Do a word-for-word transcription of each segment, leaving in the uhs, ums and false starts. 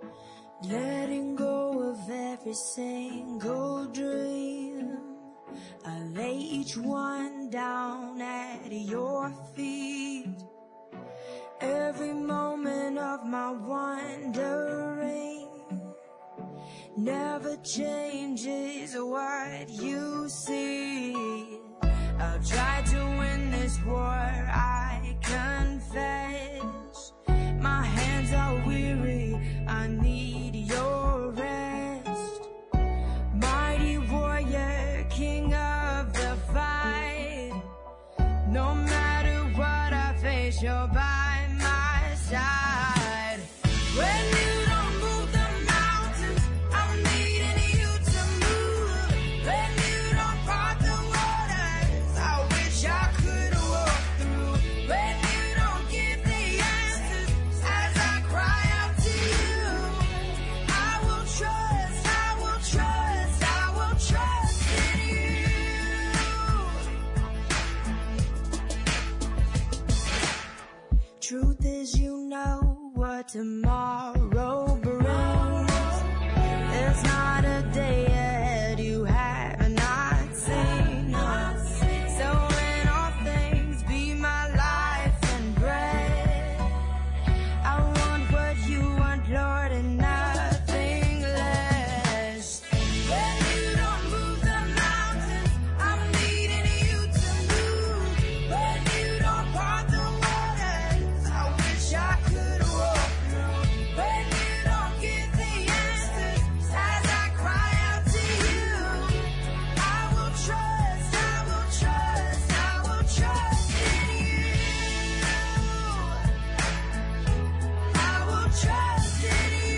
letting go of every single dream. I lay each one down at your feet. Every moment of my wandering never changes what you see. I'll try to win this war, I confess. My hands are weary, I need your rest. Mighty warrior, king of the fight. No matter what I face, you're by my side. When you don't move the mountains, I'm needing you to move. When you don't part the waters, I wish I could walk through. When you don't give the answers as I cry out to you, I will trust, I will trust, I will trust in you. Truth is, you know what tomorrow brings. There's not a day ahead you have not seen. So in all things, be my life and breath. I want what you want, Lord, and nothing less. When you don't move the mountains, I'm needing you to move. When you don't part the waters, I wish I could walk through. When you don't give the answers as I cry out to you, I will trust, I will trust, I will trust in you. I will trust in you.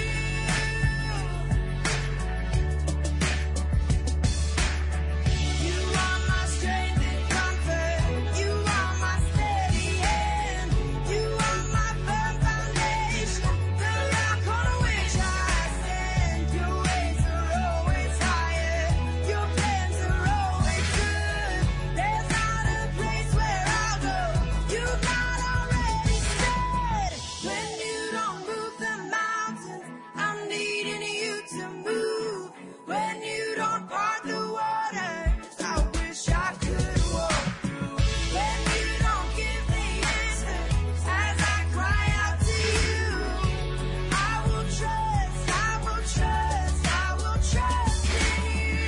You are my strength and comfort. You are my steady hand. You are my firm foundation, the rock on which I stand. Your ways are always higher. Your plans are always good. There's not a place where I'll go you've not already said. When you don't move the mountains, I'm needing you to move. When you don't part the waters, I wish I could walk through. When you don't give the answers as I cry out to you, I will trust, I will trust, I will trust in you.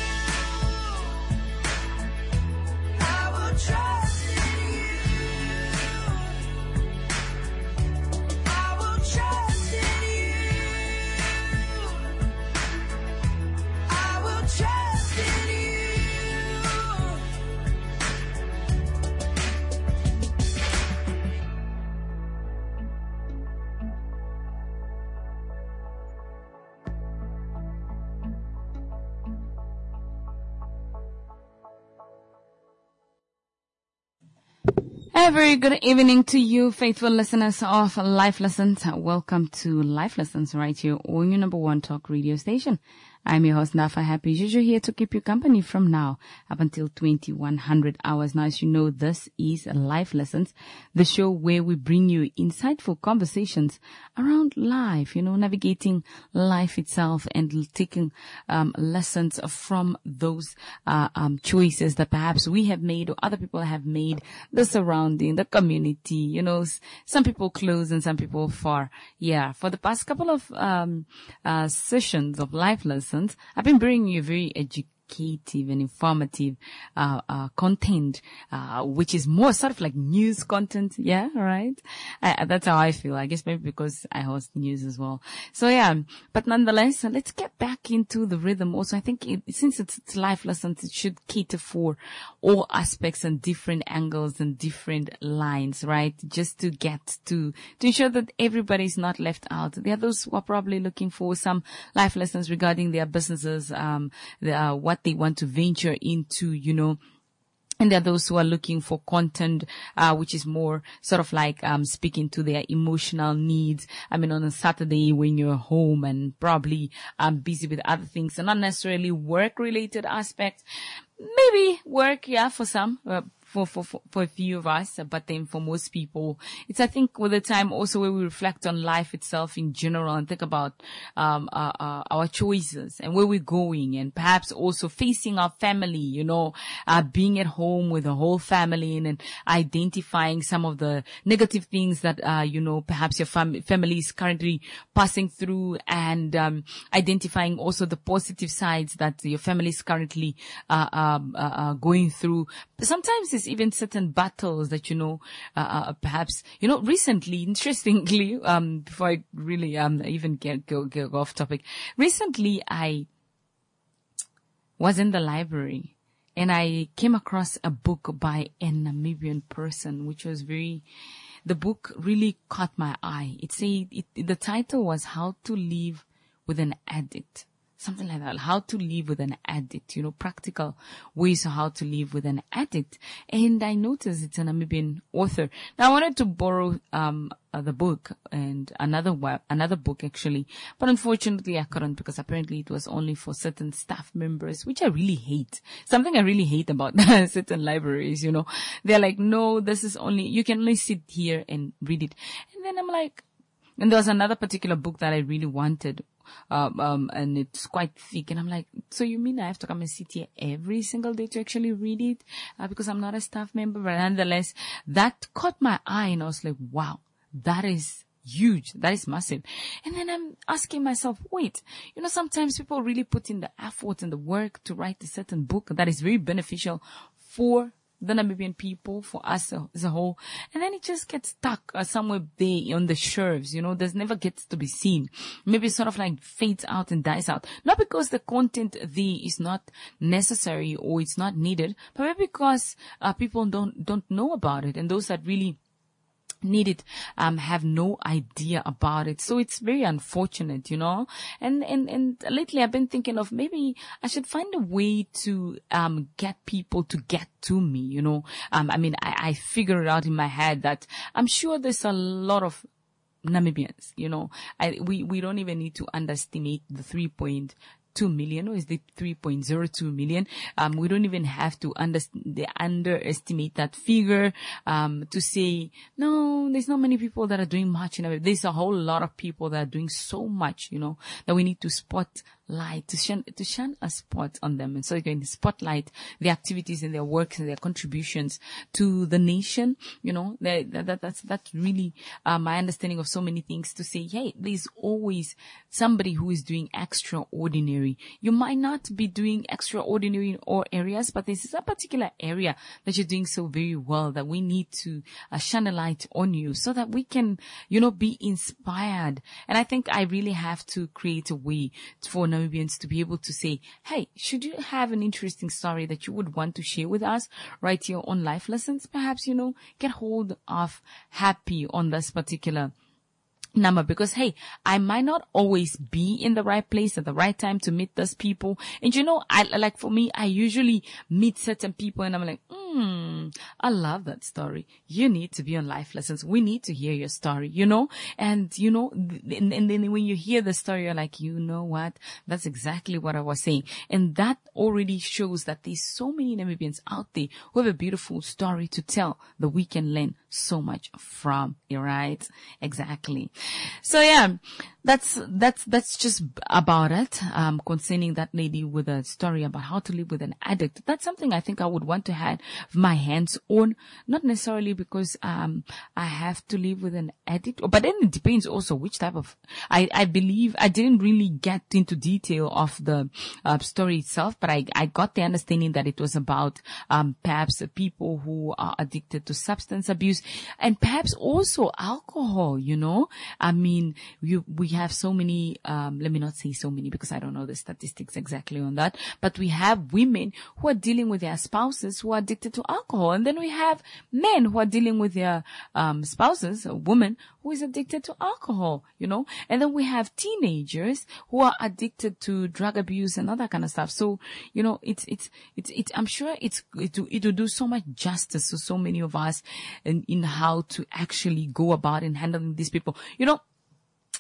I will trust in you. I will trust in you. I will trust in you. A very good evening to you, faithful listeners of Life Lessons. Welcome to Life Lessons right here on your number one talk radio station. I'm your host, Nafa Happy Juju, here to keep you company from now up until twenty-one hundred hours. Now, as you know, this is Life Lessons, the show where we bring you insightful conversations around life, you know, navigating life itself and taking um, lessons from those uh, um, choices that perhaps we have made or other people have made, the surrounding, the community, you know, s- some people close and some people far. Yeah, for the past couple of um, uh, sessions of Life Lessons, I've been bringing you very educational, educative and informative uh, uh content, uh which is more sort of like news content. Yeah, right. Uh, that's how I feel. I guess maybe because I host news as well. So yeah, but nonetheless, uh, let's get back into the rhythm. Also, I think it, since it's, it's life lessons, it should cater for all aspects and different angles and different lines, right? Just to get to to ensure that everybody's not left out. There are those who are probably looking for some life lessons regarding their businesses, um, the, uh, what they want to venture into, you know. And there are those who are looking for content, uh, which is more sort of like, um, speaking to their emotional needs. I mean, on a Saturday when you're home and probably, um, busy with other things and not necessarily work related aspects. Maybe work, yeah, for some, uh, for, for, for, for a few of us, but then for most people, it's, I think, with the time also where we reflect on life itself in general and think about, um, uh, uh, our choices and where we're going, and perhaps also facing our family, you know, uh, being at home with the whole family, and, and identifying some of the negative things that, uh, you know, perhaps your fam- family is currently passing through, and, um, identifying also the positive sides that your family is currently, uh, um, uh, uh, going through. Sometimes it's even certain battles that, you know, uh, uh, perhaps, you know, recently, interestingly, um, before I really, um, even get, go, go off topic, recently I was in the library and I came across a book by a Namibian person, which was very, the book really caught my eye. It said, it, the title was How to Live with an Addict. Something like that. How to live with an addict, you know, practical ways of how to live with an addict. And I noticed it's a Namibian author. Now I wanted to borrow, um, uh, the book and another web, another book actually, but unfortunately I couldn't, because apparently it was only for certain staff members, which I really hate. Something I really hate about certain libraries, you know, they're like, no, this is only, you can only sit here and read it. And then I'm like, and there was another particular book that I really wanted. Um, um, and it's quite thick. And I'm like, so you mean I have to come and sit here every single day to actually read it? Uh, because I'm not a staff member. But nonetheless, that caught my eye and I was like, wow, that is huge. That is massive. And then I'm asking myself, wait, you know, sometimes people really put in the effort and the work to write a certain book that is very beneficial for the Namibian people, for us as a whole, and then it just gets stuck uh, somewhere there on the shelves, you know, there's never gets to be seen. Maybe it sort of like fades out and dies out. Not because the content there is not necessary or it's not needed, but maybe because uh, people don't, don't know about it, and those that really need it, um, have no idea about it. So it's very unfortunate, you know, and, and, and lately I've been thinking of maybe I should find a way to, um, get people to get to me, you know. Um, I mean, I, I figure it out in my head that I'm sure there's a lot of Namibians, you know, I, we, we don't even need to underestimate the three point two million, or is it three point zero two million? Um, we don't even have to under, underestimate that figure, um, to say, no, there's not many people that are doing much. You know, there's a whole lot of people that are doing so much, you know, that we need to spotlight, to shine, to shine a spot on them. And so you can spotlight their activities and their works and their contributions to the nation. You know, that, that, that's, that's really, uh, my understanding of so many things, to say, hey, there's always somebody who is doing extraordinary. You might not be doing extraordinary in all areas, but this is a particular area that you're doing so very well that we need to uh, shine a light on you so that we can, you know, be inspired. And I think I really have to create a way for Namibians to be able to say, hey, should you have an interesting story that you would want to share with us right here on Life Lessons? Perhaps, you know, get hold of Happy on this particular number, because hey, I might not always be in the right place at the right time to meet those people. And you know, I like, for me, I usually meet certain people and I'm like, hmm, I love that story. You need to be on Life Lessons. We need to hear your story, you know? And you know, and, and then when you hear the story, you're like, you know what? That's exactly what I was saying. And that already shows that there's so many Namibians out there who have a beautiful story to tell that we can learn so much from, right? Exactly. So yeah, that's, that's, that's just about it, um, concerning that lady with a story about how to live with an addict. That's something I think I would want to have my hands on, not necessarily because, um, I have to live with an addict, but then it depends also which type of, I, I believe I didn't really get into detail of the, uh, story itself, but I, I got the understanding that it was about, um, perhaps people who are addicted to substance abuse and perhaps also alcohol, you know. I mean, you, we have so many, um, let me not say so many because I don't know the statistics exactly on that, but we have women who are dealing with their spouses who are addicted to alcohol. And then we have men who are dealing with their, um, spouses, a woman who is addicted to alcohol, you know. And then we have teenagers who are addicted to drug abuse and all that kind of stuff. So, you know, it's, it's, it's, it's I'm sure it's, it will, it will do so much justice to so many of us in, in how to actually go about in handling these people. You know,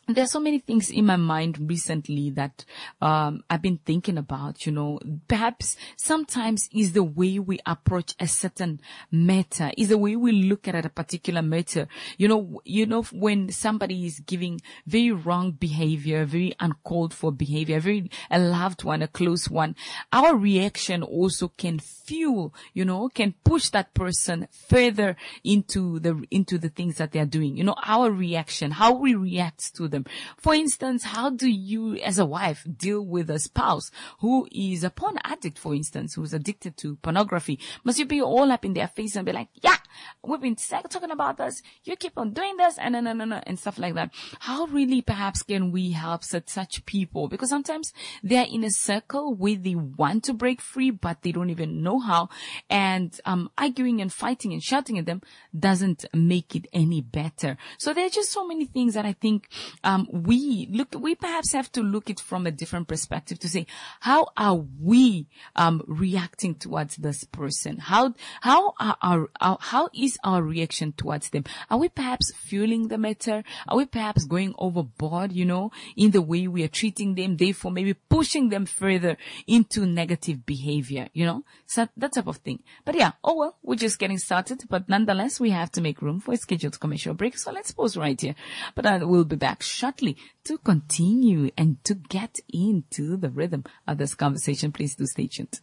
There are so many things in my mind recently that um I've been thinking about, you know. Perhaps sometimes is the way we approach a certain matter, is the way we look at a particular matter. You know, you know, when somebody is giving very wrong behavior, very uncalled for behavior, very a loved one, a close one, our reaction also can fuel, you know, can push that person further into the into the things that they are doing. You know, our reaction, how we react to them. For instance, how do you as a wife deal with a spouse who is a porn addict, for instance, who's addicted to pornography? Must you be all up in their face and be like, yeah, we've been talking about this, you keep on doing this, and no, no, no, no, and stuff like that? How really perhaps can we help such, such people? Because sometimes they're in a circle where they want to break free, but they don't even know how, and um arguing and fighting and shouting at them doesn't make it any better. So there are just so many things that I think Um, we look, we perhaps have to look at from a different perspective to say, how are we, um, reacting towards this person? How, how are our, our, how is our reaction towards them? Are we perhaps fueling the matter? Are we perhaps going overboard, you know, in the way we are treating them, therefore maybe pushing them further into negative behavior, you know? So that type of thing. But yeah, oh well, we're just getting started, but nonetheless, we have to make room for a scheduled commercial break. So let's pause right here. But I will be back shortly to continue and to get into the rhythm of this conversation. Please do stay tuned.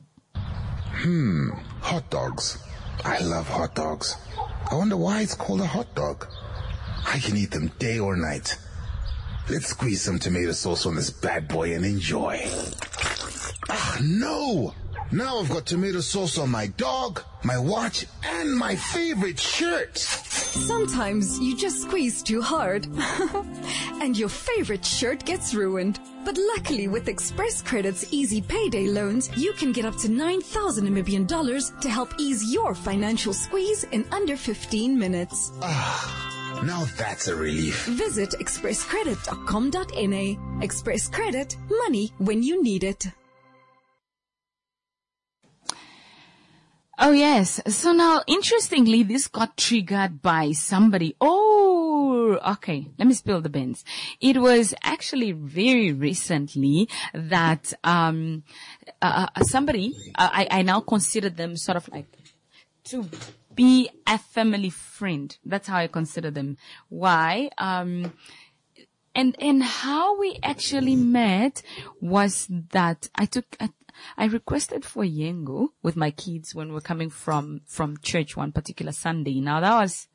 Hmm, hot dogs. I love hot dogs. I wonder why it's called a hot dog. I can eat them day or night. Let's squeeze some tomato sauce on this bad boy and enjoy. Ah, no! Now I've got tomato sauce on my dog, my watch, and my favorite shirt. Sometimes you just squeeze too hard and your favorite shirt gets ruined. But luckily with Express Credit's easy payday loans, you can get up to nine thousand Namibian dollars to help ease your financial squeeze in under fifteen minutes. Ah, now that's a relief. Visit express credit dot com dot n a. Express Credit, money when you need it. Oh, yes. So now, interestingly, this got triggered by somebody. Oh, okay. Let me spill the beans. It was actually very recently that um uh, somebody, uh, I, I now consider them sort of like to be a family friend. That's how I consider them. Why? Um And, and how we actually met was that I took, I, I requested for Yengo with my kids when we were coming from, from church one particular Sunday. Now that was,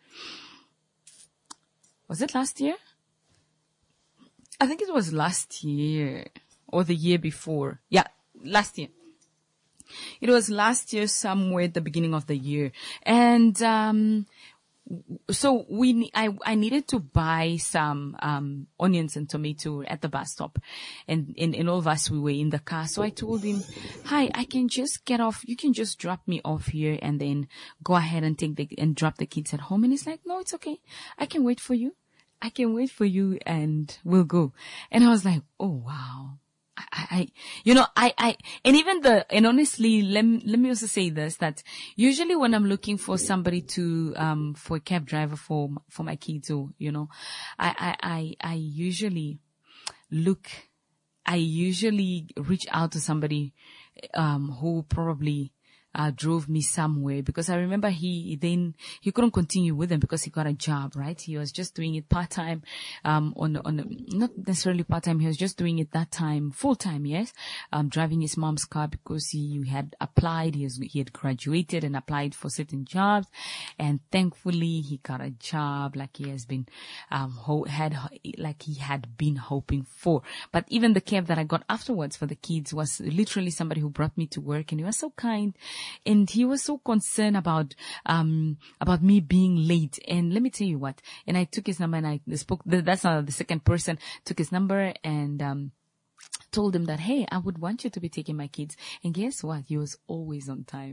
was it last year? I think it was last year or the year before. Yeah, last year. It was last year somewhere at the beginning of the year. And, um, So we, I, I needed to buy some, um, onions and tomato at the bus stop. And, and, and all of us, we were in the car. So I told him, hi, I can just get off. You can just drop me off here and then go ahead and take the, and drop the kids at home. And he's like, no, it's okay. I can wait for you. I can wait for you and we'll go. And I was like, oh, wow. I, I, you know, I, I, and even the, and honestly, let me, let me also say this, that usually when I'm looking for somebody to, um, for a cab driver for, for my kids or, you know, I, I, I, I usually look, I usually reach out to somebody, um, who probably, Uh, drove me somewhere, because I remember he then he couldn't continue with them because he got a job, right? He was just doing it part time, um, on on not necessarily part time. He was just doing it that time full time, yes, um, driving his mom's car because he had applied. He has, he had graduated and applied for certain jobs, and thankfully he got a job like he has been, um, ho- had like he had been hoping for. But even the cab that I got afterwards for the kids was literally somebody who brought me to work, and he was so kind. And he was so concerned about, um, about me being late. And let me tell you what, and I took his number and I spoke, that's not the second person, took his number and, um, told him that, hey, I would want you to be taking my kids. And guess what? He was always on time.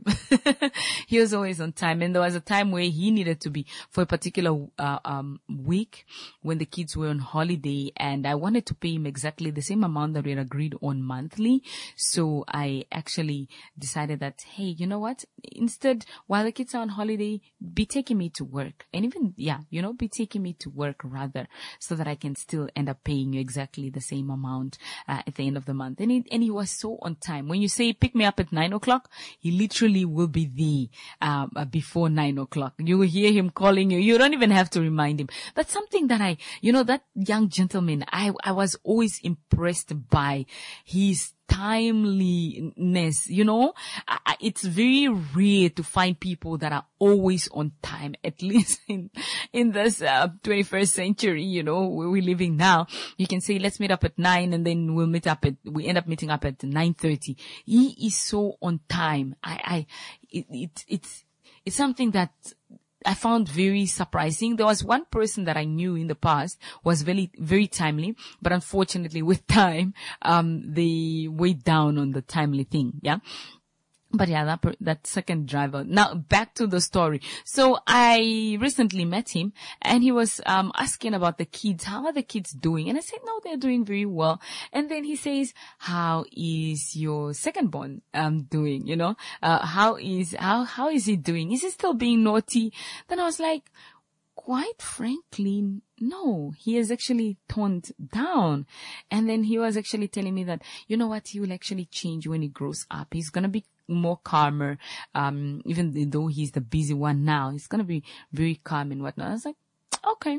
He was always on time. And there was a time where he needed to be for a particular uh, um week when the kids were on holiday, and I wanted to pay him exactly the same amount that we had agreed on monthly. So I actually decided that, hey, you know what? Instead, while the kids are on holiday, be taking me to work. And even, yeah, you know, be taking me to work rather, so that I can still end up paying you exactly the same amount uh, at the end of the month. And he, and he was so on time. When you say pick me up at nine o'clock, he literally will be there um, uh, before nine o'clock. You will hear him calling you. You don't even have to remind him. That's something that I, you know, that young gentleman, I, I was always impressed by his timeliness. You know, I, it's very rare to find people that are always on time, at least in, in this uh, twenty-first century, you know, where we're living now. You can say, let's meet up at nine, and then we'll meet up at, we end up meeting up at nine thirty. He is so on time. I, I, it, it, it's, it's something that I found very surprising. There was one person that I knew in the past was very, very timely, but unfortunately with time, um, they went down on the timely thing. Yeah. But yeah, that, per- that second driver. Now back to the story. So I recently met him, and he was, um, asking about the kids. How are the kids doing? And I said, no, they're doing very well. And then he says, how is your second born, um, doing? You know, uh, how is, how, how is he doing? Is he still being naughty? Then I was like, quite frankly, no, he has actually toned down. And then he was actually telling me that, you know what, he will actually change when he grows up. He's going to be more calmer, um, even though he's the busy one now. He's going to be very calm and whatnot. I was like, okay.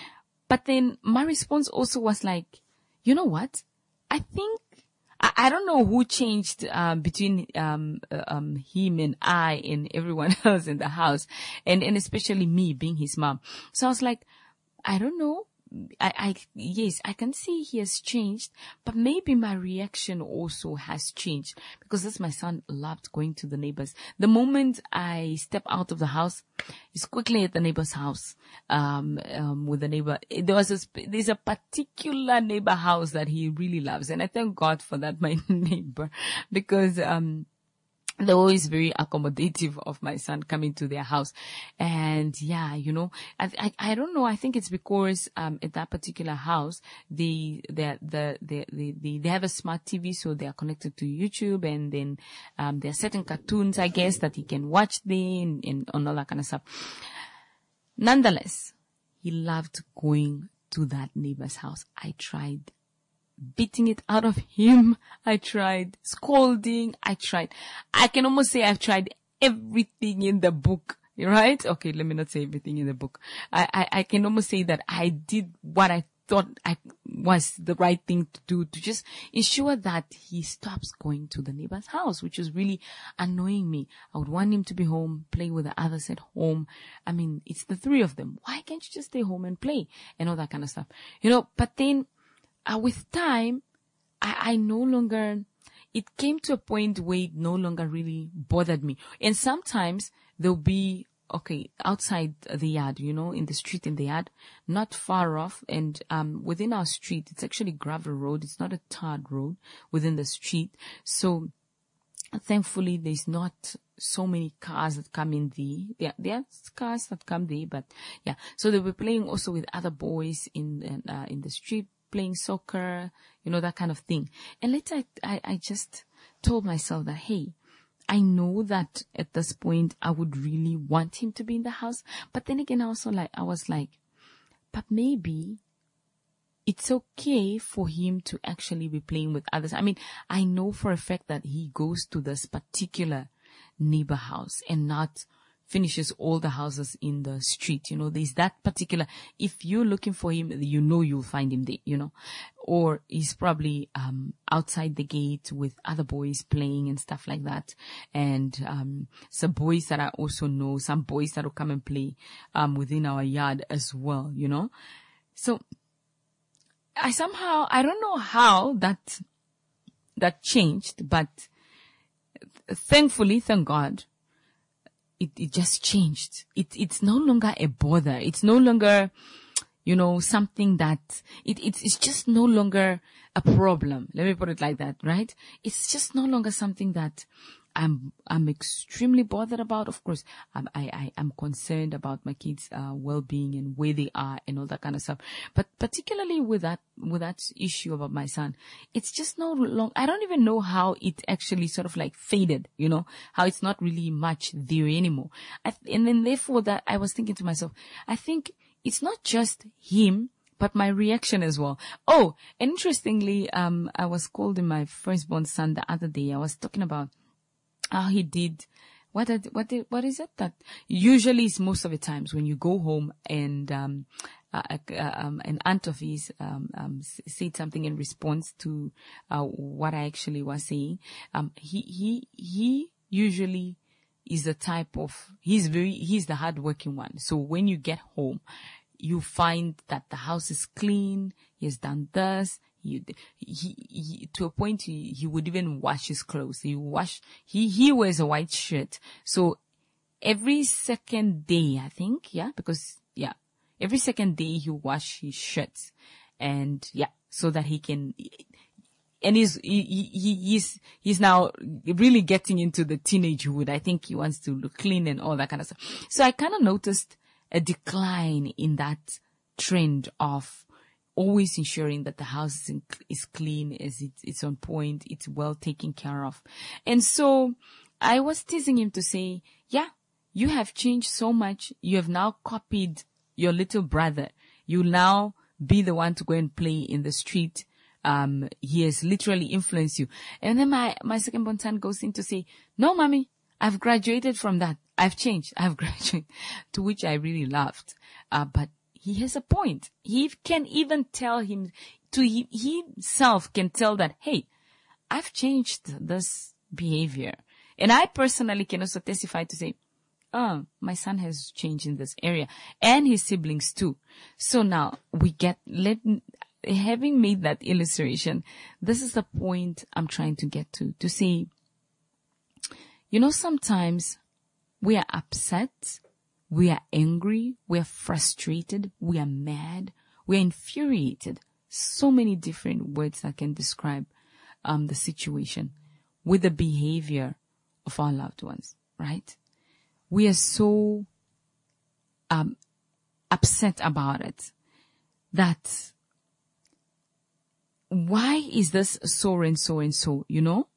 But then my response also was like, you know what? I think, I, I don't know who changed, um, between, um, uh, um, him and I and everyone else in the house, and, and especially me being his mom. So I was like, I don't know. I, I, yes, I can see he has changed, but maybe my reaction also has changed, because as my son loved going to the neighbors. The moment I step out of the house, he's quickly at the neighbor's house, um, um, with the neighbor. There was a, there's a particular neighbor house that he really loves. And I thank God for that, my neighbor, because, um, they're always very accommodative of my son coming to their house. And yeah, you know, I, I, I don't know. I think it's because, um, at that particular house, they, they, the, they, they, they have a smart T V, so they are connected to YouTube, and then, um, there are certain cartoons, I guess, that he can watch there, and, and, and all that kind of stuff. Nonetheless, he loved going to that neighbor's house. I tried beating it out of him. I tried scolding. I tried. I can almost say I've tried everything in the book, right? Okay, let me not say everything in the book. I, I, I can almost say that I did what I thought I was the right thing to do, to just ensure that he stops going to the neighbor's house, which was really annoying me. I would want him to be home, play with the others at home. I mean, it's the three of them. Why can't you just stay home and play and all that kind of stuff? You know, but then Uh, with time, I, I no longer, it came to a point where it no longer really bothered me. And sometimes there'll be, okay, outside the yard, you know, in the street, in the yard, not far off. And, um, within our street, it's actually gravel road. It's not a tarred road within the street. So thankfully, there's not so many cars that come in there. There, there are cars that come there, but yeah. So they were playing also with other boys in, uh, in the street, playing soccer, you know, that kind of thing. And later I, I, I just told myself that, hey, I know that at this point I would really want him to be in the house. But then again, I also like, I was like, but maybe it's okay for him to actually be playing with others. I mean, I know for a fact that he goes to this particular neighbor house and not finishes all the houses in the street. You know, there's that particular, if you're looking for him, you know you'll find him there, you know. Or he's probably um outside the gate with other boys playing and stuff like that. And um some boys that I also know, some boys that will come and play um within our yard as well, you know. So I somehow, I don't know how that that changed, but thankfully, thank God, It, it just changed. It, it's no longer a bother. It's no longer, you know, something that it, it, it's just no longer a problem. Let me put it like that, right? It's just no longer something that I'm, I'm extremely bothered about. Of course, I'm, I, I, I'm concerned about my kids' uh, well-being and where they are and all that kind of stuff. But particularly with that, with that issue about my son, it's just no long, I don't even know how it actually sort of like faded, you know, how it's not really much there anymore. I, and then therefore that I was thinking to myself, I think it's not just him, but my reaction as well. Oh, and interestingly, um, I was called in my firstborn son the other day. I was talking about how he did, what, did, what, did, what is it that usually is most of the times when you go home and, um, uh, uh, um, an aunt of his, um, um, said something in response to, uh, what I actually was saying. Um, he, he, he usually is the type of, he's very, he's the hardworking one. So when you get home, you find that the house is clean. He has done this. He, he, he, to a point, he, he would even wash his clothes. He wash, he, he wears a white shirt. So every second day, I think, yeah, because, yeah, every second day he wash his shirts. And yeah, so that he can, and he's, he, he, he's, he's now really getting into the teenagehood. I think he wants to look clean and all that kind of stuff. So I kind of noticed a decline in that trend of always ensuring that the house is, in, is clean, is it, it's on point, it's well taken care of. And so I was teasing him to say, yeah, you have changed so much. You have now copied your little brother. You'll now be the one to go and play in the street. Um, he has literally influenced you. And then my, my second born son goes in to say, no, mommy, I've graduated from that. I've changed. I've graduated, to which I really laughed. Uh, but he has a point. He can even tell him to he, he himself can tell that, hey, I've changed this behavior. And I personally can also testify to say, oh, my son has changed in this area, and his siblings too. So now we get, let, having made that illustration, this is the point I'm trying to get to, to say, you know, sometimes we are upset, we are angry, we are frustrated, we are mad, we are infuriated. So many different words that can describe um, the situation with the behavior of our loved ones, right? We are so um, upset about it that why is this so and so and so, you know?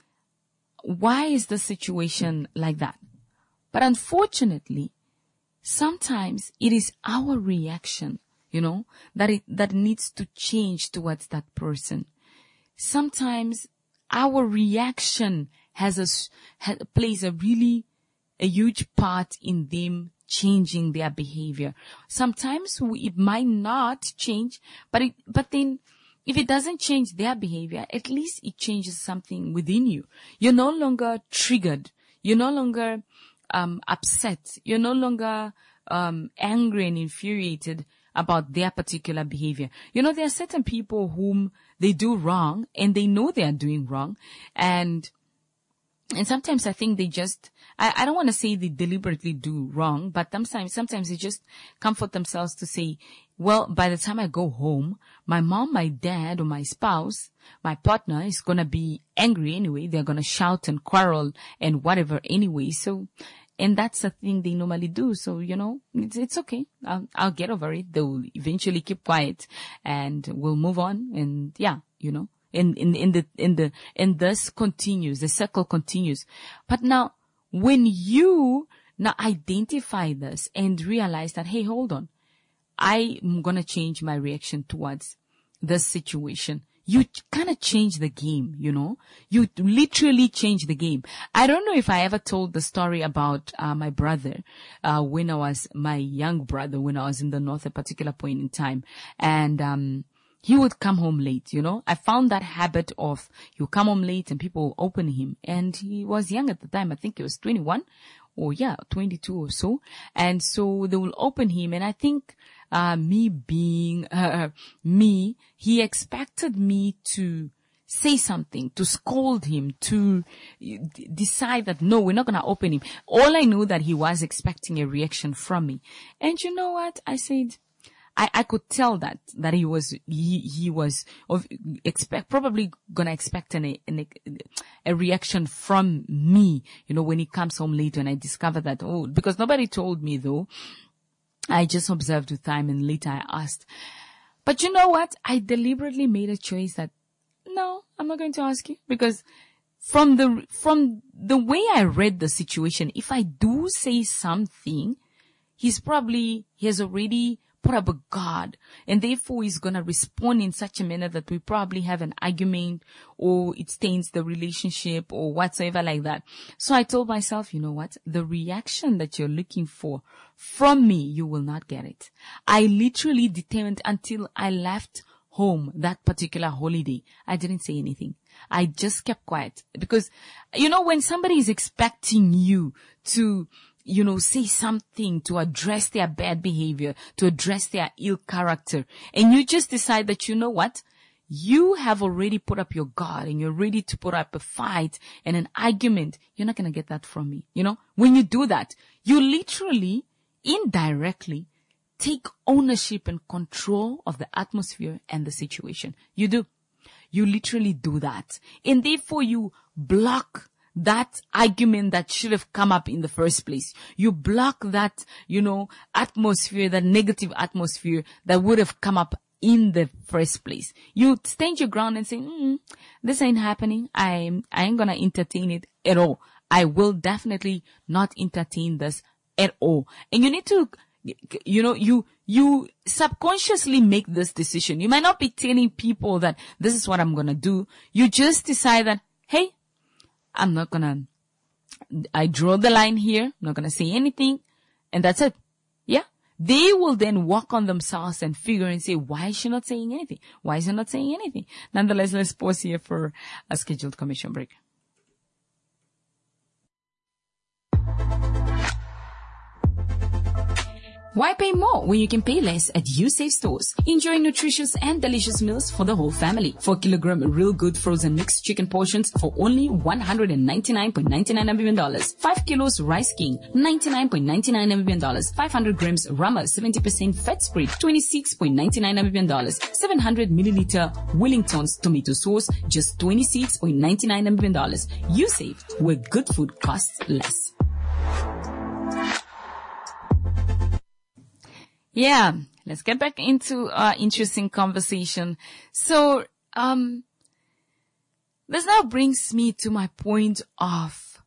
Why is the situation like that? But unfortunately, sometimes it is our reaction, you know, that it, that needs to change towards that person. Sometimes our reaction has a, has, plays a really, a huge part in them changing their behavior. Sometimes we, it might not change, but it, but then if it doesn't change their behavior, at least it changes something within you. You're no longer triggered. You're no longer um upset. You're no longer um angry and infuriated about their particular behavior. You know, there are certain people whom they do wrong and they know they are doing wrong. And And sometimes I think they just, I, I don't want to say they deliberately do wrong, but sometimes, sometimes they just comfort themselves to say, well, by the time I go home, my mom, my dad, or my spouse, my partner is going to be angry anyway. They're going to shout and quarrel and whatever anyway. So, and that's the thing they normally do. So, you know, it's, it's okay. I'll, I'll get over it. They'll eventually keep quiet and we'll move on. And yeah, you know. In, in, in the, in the, and this continues, the circle continues. But now, when you now identify this and realize that, hey, hold on, I'm gonna change my reaction towards this situation. You kind of change the game, you know? You literally change the game. I don't know if I ever told the story about, uh, my brother, uh, when I was, my young brother, when I was in the north at a particular point in time. And, um, he would come home late, you know. I found that habit of you come home late and people open him. And he was young at the time. I think he was twenty-one or yeah, twenty-two or so. And so they will open him. And I think, uh, me being, uh, me, he expected me to say something, to scold him, to d- decide that no, we're not going to open him. All I knew that he was expecting a reaction from me. And you know what? I said, I, I could tell that, that he was, he, he was of expect, probably gonna expect an, an, a reaction from me, you know, when he comes home later and I discover that, oh, because nobody told me though. I just observed with time and later I asked. But you know what? I deliberately made a choice that, no, I'm not going to ask you because from the, from the way I read the situation, if I do say something, he's probably, he has already put up a guard and therefore he's going to respond in such a manner that we probably have an argument or it stains the relationship or whatsoever like that. So I told myself, you know what? The reaction that you're looking for from me, you will not get it. I literally determined until I left home that particular holiday. I didn't say anything. I just kept quiet because, you know, when somebody is expecting you to, you know, say something to address their bad behavior, to address their ill character, and you just decide that, you know what, you have already put up your guard and you're ready to put up a fight and an argument, you're not going to get that from me. You know, when you do that, you literally, indirectly, take ownership and control of the atmosphere and the situation. You do. You literally do that. And therefore you block that argument that should have come up in the first place. You block that, you know, atmosphere, that negative atmosphere that would have come up in the first place. You stand your ground and say, mm, this ain't happening. I, I ain't gonna entertain it at all. I will definitely not entertain this at all. And you need to, you know, you, you subconsciously make this decision. You might not be telling people that this is what I'm gonna do. You just decide that, hey, I'm not gonna, I draw the line here. I'm not gonna say anything. And that's it. Yeah. They will then work on themselves and figure and say, why is she not saying anything? Why is she not saying anything? Nonetheless, let's pause here for a scheduled commercial break. Why pay more when you can pay less at USave stores? Enjoy nutritious and delicious meals for the whole family. Four kilogram real good frozen mixed chicken portions for only one hundred ninety-nine point nine nine Namibian dollars. Five kilos rice king, ninety-nine point nine nine Namibian dollars. Five hundred grams Rama seventy percent fat spread, twenty-six point nine nine Namibian dollars. Seven hundred milliliter Wellington's tomato sauce, just twenty-six point nine nine Namibian dollars. USave, where good food costs less. Yeah, let's get back into our interesting conversation. So, um, this now brings me to my point of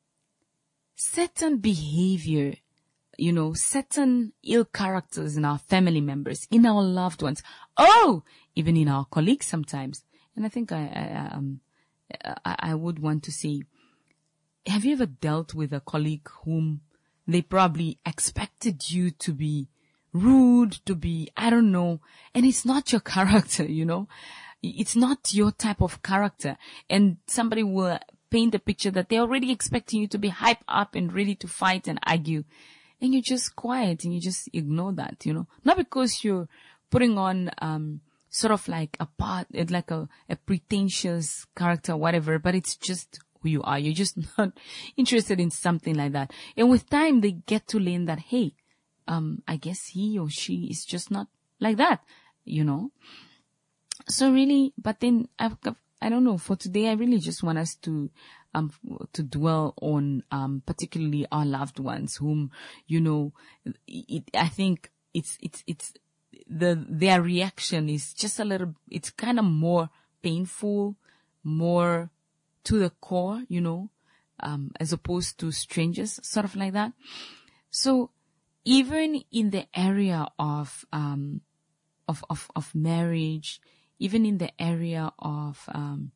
certain behavior, you know, certain ill characters in our family members, in our loved ones, oh, even in our colleagues sometimes. And I think I, I, um, I, I would want to say, have you ever dealt with a colleague whom they probably expected you to be rude, to be, I don't know, and it's not your character, you know, it's not your type of character, and somebody will paint a picture that they're already expecting you to be hyped up and ready to fight and argue, and you're just quiet and you just ignore that, you know, not because you're putting on, um, sort of like a part, like a, a pretentious character, whatever, but it's just who you are. You're just not interested in something like that. And with time, they get to learn that, hey, Um, I guess he or she is just not like that, you know. So really, but then I've, I don't know, for today, I really just want us to, um, to dwell on, um, particularly our loved ones whom, you know, it, I think it's, it's, it's, the, their reaction is just a little, it's kind of more painful, more to the core, you know, um, as opposed to strangers, sort of like that. So, even in the area of, um, of, of, of marriage, even in the area of, um,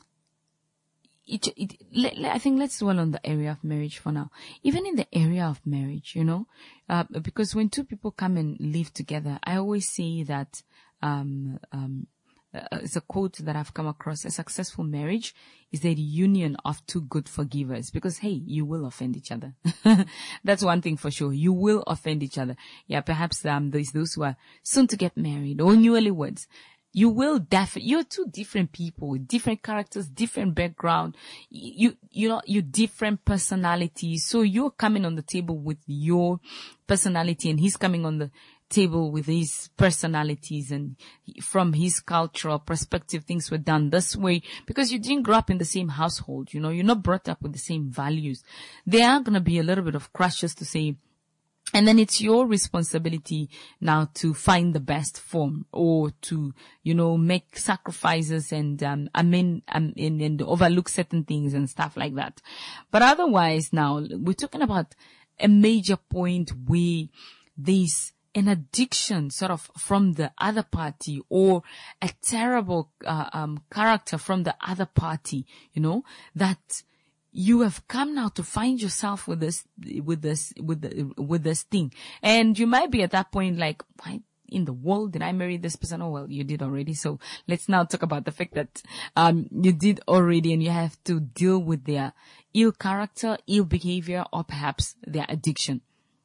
it, it, let, I think let's dwell on the area of marriage for now. Even in the area of marriage, you know, uh, because when two people come and live together, I always say that, um, um, Uh, it's a quote that I've come across. A successful marriage is the union of two good forgivers, because, hey, you will offend each other. That's one thing for sure. You will offend each other. Yeah, perhaps um, there's those who are soon to get married or newlyweds. You will definitely, you're two different people, different characters, different background. You, you know, you different personalities. So you're coming on the table with your personality and he's coming on the table with his personalities, and from his cultural perspective, things were done this way because you didn't grow up in the same household. You know, you're not brought up with the same values. There are going to be a little bit of crushes to say, and then it's your responsibility now to find the best form, or to, you know, make sacrifices and, um, amend, um, and, and overlook certain things and stuff like that. But otherwise now, we're talking about a major point where there's an addiction sort of from the other party, or a terrible, uh, um, character from the other party, you know, that you have come now to find yourself with this, with this, with the, with this thing. And you might be at that point like, why in the world did I marry this person? Oh, well, you did already. So let's now talk about the fact that, um, you did already, and you have to deal with their ill character, ill behavior, or perhaps their addiction.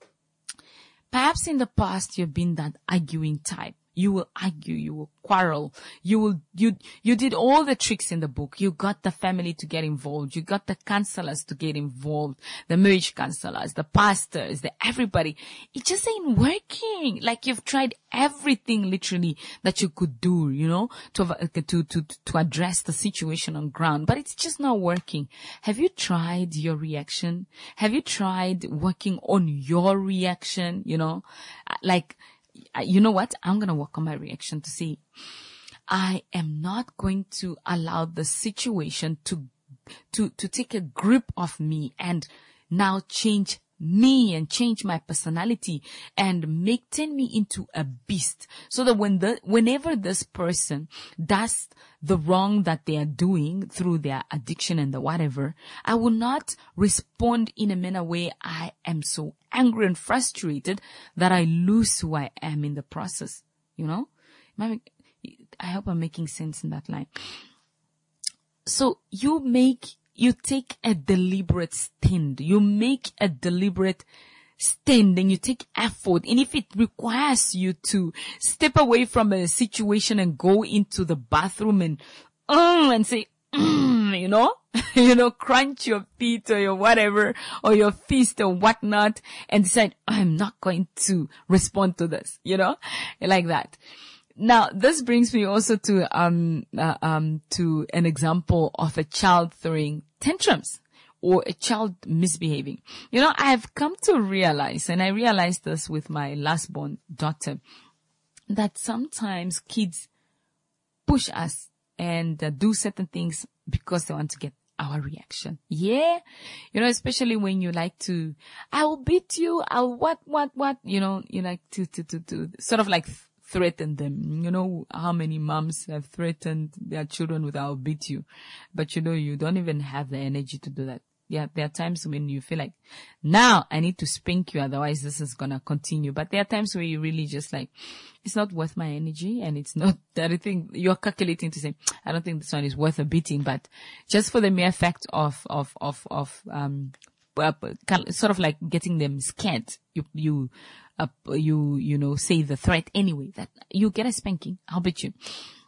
Perhaps in the past you've been that arguing type. You will argue, you will quarrel, you will, you, you did all the tricks in the book. You got the family to get involved. You got the counselors to get involved, the marriage counselors, the pastors, the everybody. It just ain't working. Like you've tried everything literally that you could do, you know, to, to, to, to address the situation on ground, but it's just not working. Have you tried your reaction? Have you tried working on your reaction? You know, like, you know what? I'm going to work on my reaction to see. I am not going to allow the situation to, to, to take a grip of me and now change me and change my personality and make, turn me into a beast. So that when the, whenever this person does the wrong that they are doing through their addiction and the whatever, I will not respond in a manner where I am so angry and frustrated that I lose who I am in the process. You know? I hope I'm making sense in that line. So you make You take a deliberate stand. You make a deliberate stand and you take effort. And if it requires you to step away from a situation and go into the bathroom and, um, and say, mm, you know, you know, crunch your feet or your whatever, or your fist or whatnot, and decide, I'm not going to respond to this, you know, like that. Now, this brings me also to, um, uh, um, to an example of a child throwing tantrums or a child misbehaving. You know, I have come to realize, and I realized this with my last born daughter, that sometimes kids push us and uh, do certain things because they want to get our reaction. Yeah. You know, especially when you like to, I will beat you. I'll what, what, what, you know, you like to, to, to, to sort of like threaten them. You know how many moms have threatened their children with I'll beat you. But you know, you don't even have the energy to do that. Yeah, there are times when you feel like, now I need to spank you, otherwise this is gonna continue. But there are times where you really just like, it's not worth my energy, and it's not that I think you're calculating to say, I don't think this one is worth a beating, but just for the mere fact of, of, of, of, um, sort of like getting them scared, you, you, uh, you, you know, say the threat anyway, that you get a spanking, I'll beat you.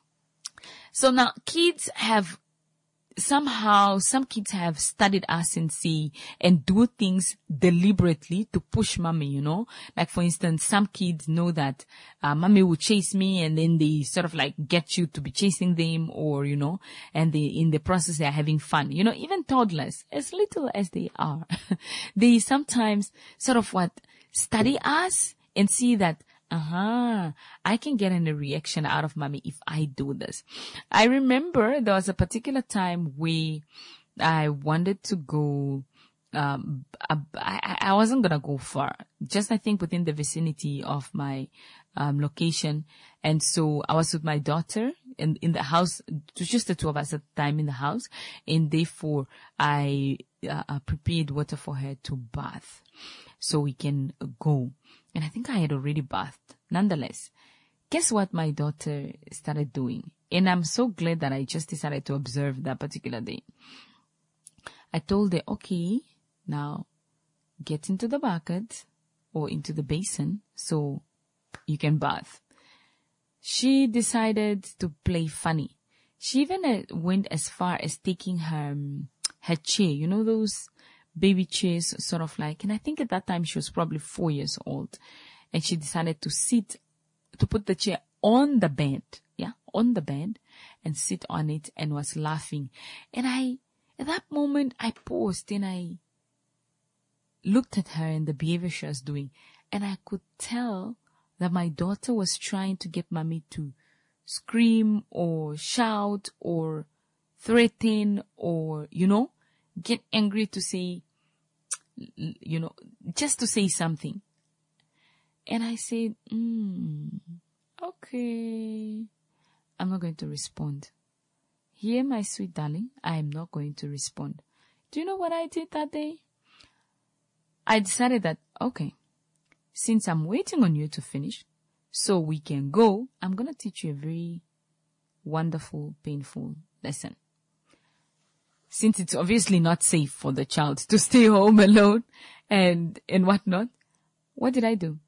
So now kids have, somehow some kids have studied us and see and do things deliberately to push mommy, you know, like for instance, some kids know that uh, mommy will chase me, and then they sort of like get you to be chasing them, or, you know, and they, in the process, they're having fun, you know, even toddlers, as little as they are, they sometimes sort of what study us and see that, uh-huh, I can get a reaction out of mommy if I do this. I remember there was a particular time where I wanted to go, um, I, I wasn't going to go far, just I think within the vicinity of my, um, location. And so I was with my daughter in, in the house, it was just the two of us at the time in the house. And therefore I, uh, prepared water for her to bath so we can go. And I think I had already bathed. Nonetheless, guess what my daughter started doing? And I'm so glad that I just decided to observe that particular day. I told her, okay, now get into the bucket or into the basin so you can bath. She decided to play funny. She even uh, went as far as taking her, um, her chair, you know, those baby chairs, sort of like, and I think at that time she was probably four years old. and she decided to sit, to put the chair on the bed, yeah, on the bed, and sit on it, and was laughing. And I, at that moment, I paused and I looked at her and the behavior she was doing, and I could tell that my daughter was trying to get mommy to scream or shout or threaten or, you know, get angry to say, you know, just to say something. And I said, mm, okay, I'm not going to respond. Here, my sweet darling, I am not going to respond. Do you know what I did that day? I decided that, okay, since I'm waiting on you to finish so we can go, I'm going to teach you a very wonderful, painful lesson. Since it's obviously not safe for the child to stay home alone and, and whatnot, what did I do?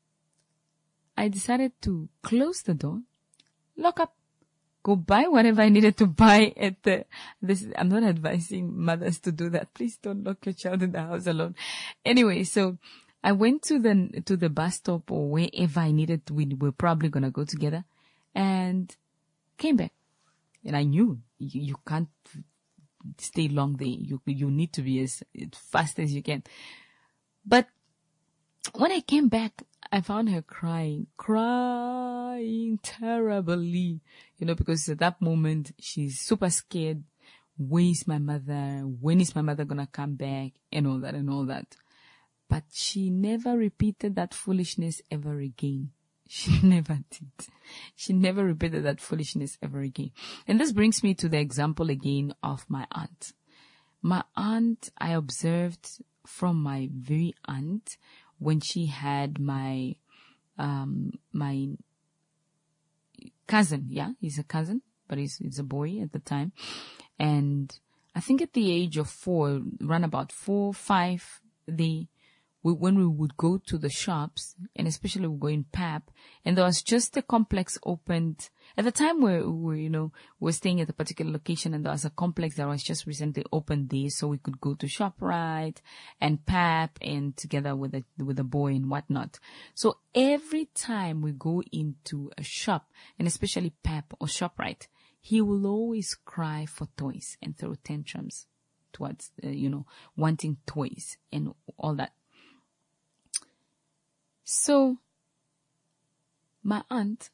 I decided to close the door, lock up, go buy whatever I needed to buy at the, this, I'm not advising mothers to do that. Please don't lock your child in the house alone. Anyway, so I went to the, to the bus stop or wherever I needed to, we were probably going to go together, and came back. And I knew you, you can't stay long there. You, you need to be as fast as you can. But when I came back, I found her crying, crying terribly, you know, because at that moment she's super scared. Where is my mother? When is my mother going to come back? And all that and all that. But she never repeated that foolishness ever again. She never did. She never repeated that foolishness ever again. And this brings me to the example again of my aunt. My aunt, I observed from my very aunt, when she had my, um, my cousin, yeah, he's a cousin, but he's, he's a boy at the time. And I think at the age of four, around about four, five, they, we, when we would go to the shops, and especially we go in Pap, and there was just a complex opened, at the time we we, you know, we were staying at a particular location, and there was a complex that was just recently opened there, so we could go to ShopRite and Pap and together with a, with a boy and whatnot. So every time we go into a shop, and especially Pap or ShopRite, he will always cry for toys and throw tantrums towards, uh, you know, wanting toys and all that. So, my aunt,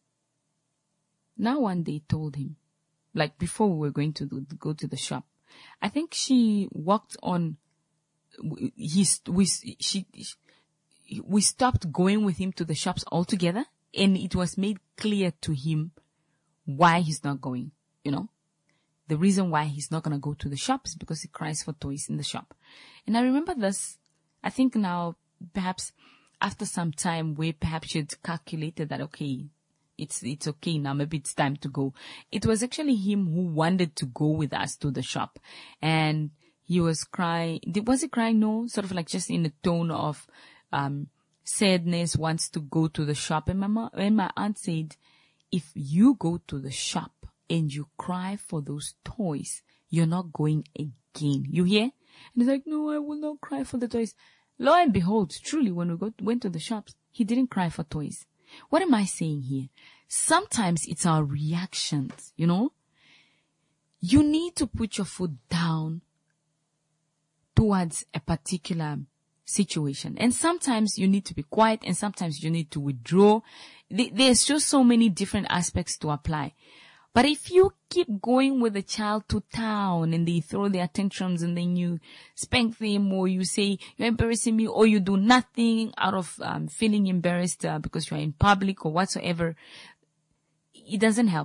now one day told him, like before we were going to do, go to the shop, I think she walked on, he, we, she, we stopped going with him to the shops altogether, and it was made clear to him why he's not going, you know. The reason why he's not going to go to the shop is because he cries for toys in the shop. And I remember this, I think now, perhaps, after some time where perhaps she'd calculated that, okay, it's, it's okay now, maybe it's time to go. It was actually him who wanted to go with us to the shop. And he was crying. Was he crying? No, sort of like just in a tone of, um, sadness, wants to go to the shop. And my mom, and my aunt said, if you go to the shop and you cry for those toys, you're not going again. You hear? And he's like, no, I will not cry for the toys. Lo and behold, truly, when we go, went to the shops, he didn't cry for toys. What am I saying here? Sometimes it's our reactions, you know. You need to put your foot down towards a particular situation. And sometimes you need to be quiet, and sometimes you need to withdraw. There's just so many different aspects to apply. But if you keep going with the child to town and they throw their tantrums and then you spank them, or you say, you're embarrassing me, or you do nothing out of um, feeling embarrassed uh, because you're in public or whatsoever, it doesn't help.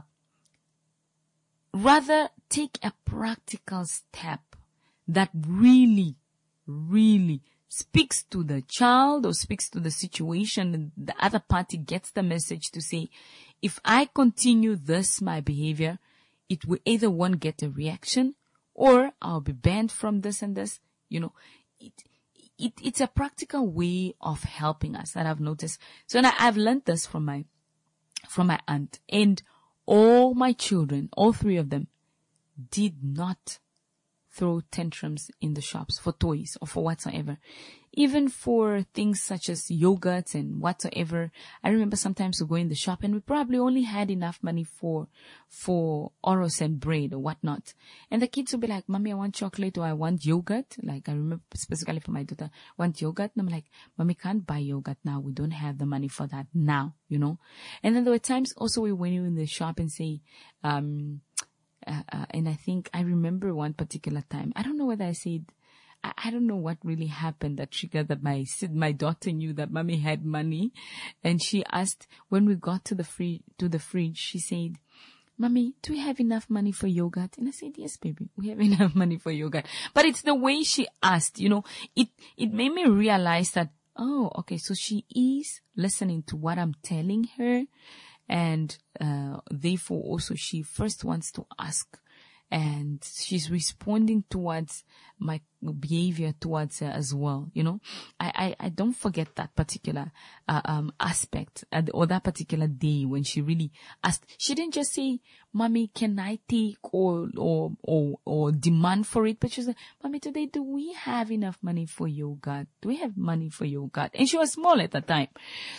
Rather, take a practical step that really, really speaks to the child or speaks to the situation, and the other party gets the message to say, if I continue this, my behavior, it will either won't get a reaction, or I'll be banned from this and this. You know, it, it, it's a practical way of helping us that I've noticed. So now I've learned this from my, from my aunt, and all my children, all three of them, did not throw tantrums in the shops for toys or for whatsoever. Even for things such as yogurts and whatsoever. I remember sometimes we go in the shop and we probably only had enough money for, for Oros and bread or whatnot. And the kids would be like, Mommy, I want chocolate or I want yogurt. Like I remember specifically for my daughter, I want yogurt. And I'm like, Mommy, can't buy yogurt now. We don't have the money for that now, you know. And then there were times also we went in the shop and say, um, uh, uh, and I think I remember one particular time. I don't know whether I said, I, I don't know what really happened that triggered that my my daughter knew that Mommy had money, and she asked when we got to the fridge to the fridge. She said, Mommy, do we have enough money for yogurt? And I said, yes, baby, we have enough money for yogurt. But it's the way she asked, you know, it, it made me realize that, oh, okay, so she is listening to what I'm telling her. And, uh, therefore also she first wants to ask, and she's responding towards my behavior towards her as well. You know, I, I, I don't forget that particular, uh, um, aspect uh, or that particular day when she really asked. She didn't just say, Mommy, can I take or, or, or, or demand for it? But she was like, Mommy, today, do we have enough money for yogurt? Do we have money for yogurt? And she was small at the time.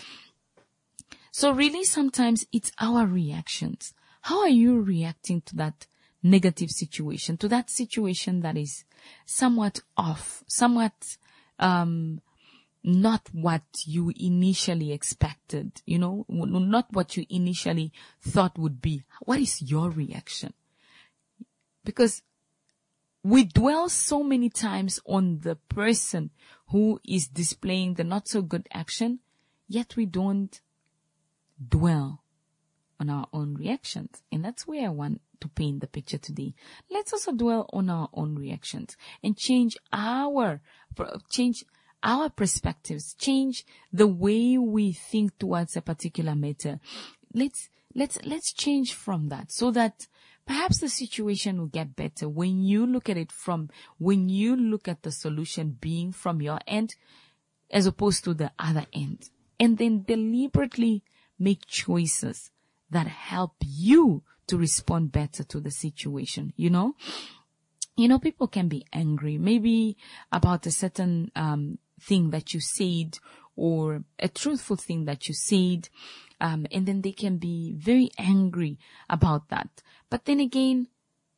So really sometimes it's our reactions. How are you reacting to that negative situation, to that situation that is somewhat off, somewhat um not what you initially expected, you know, not what you initially thought would be? What is your reaction? Because we dwell so many times on the person who is displaying the not so good action, yet we don't dwell on our own reactions. And that's where I want to paint the picture today. Let's also dwell on our own reactions and change our, change our perspectives, change the way we think towards a particular matter. Let's, let's, let's change from that so that perhaps the situation will get better when you look at it from, when you look at the solution being from your end as opposed to the other end. And then deliberately make choices that help you to respond better to the situation, you know? You know, people can be angry, maybe about a certain um thing that you said or a truthful thing that you said, um, and then they can be very angry about that. But then again,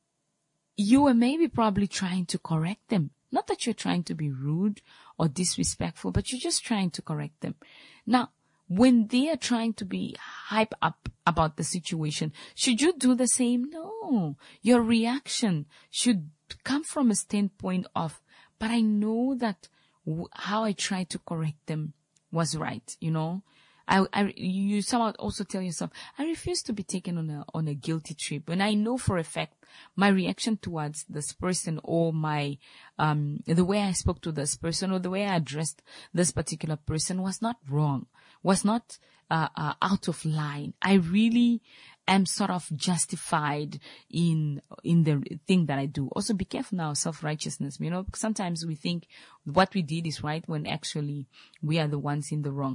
you are maybe probably trying to correct them. Not that you're trying to be rude or disrespectful, but you're just trying to correct them. Now, when they are trying to be hype up about the situation, should you do the same? No. Your reaction should come from a standpoint of, but I know that w- how I tried to correct them was right, you know. I, I, you somehow also tell yourself, I refuse to be taken on a, on a guilty trip. And I know for a fact my reaction towards this person or my, um, the way I spoke to this person or the way I addressed this particular person was not wrong, was not, uh, uh, out of line. I really am sort of justified in, in the thing that I do. Also be careful now, self-righteousness, you know, because sometimes we think what we did is right when actually we are the ones in the wrong.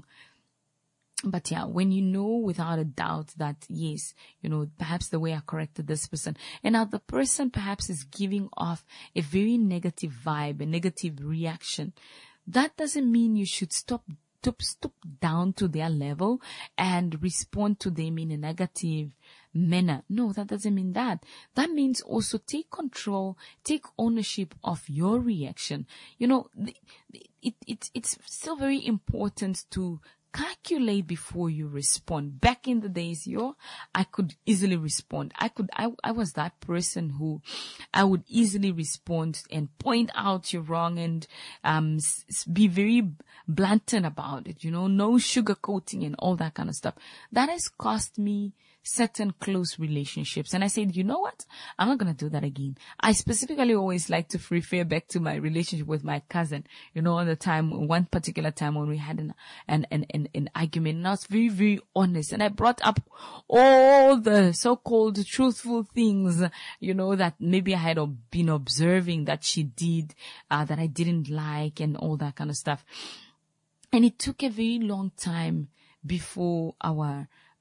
But yeah, when you know without a doubt that, yes, you know, perhaps the way I corrected this person, and now the person perhaps is giving off a very negative vibe, a negative reaction, that doesn't mean you should stop, stop, stop down to their level and respond to them in a negative manner. No, that doesn't mean that. That means also take control, take ownership of your reaction. You know, it, it, it's still very important to calculate before you respond. Back in the days, yo, I could easily respond. I could, I, I was that person who I would easily respond and point out you're wrong and, um, s- be very blunt about it, you know, no sugarcoating and all that kind of stuff. That has cost me certain close relationships. And I said, you know what? I'm not going to do that again. I specifically always like to refer back to my relationship with my cousin, you know, on the time, one particular time when we had an, an, an, an, an argument, and I was very, very honest. And I brought up all the so-called truthful things, you know, that maybe I had been observing that she did, uh, that I didn't like and all that kind of stuff. And it took a very long time before our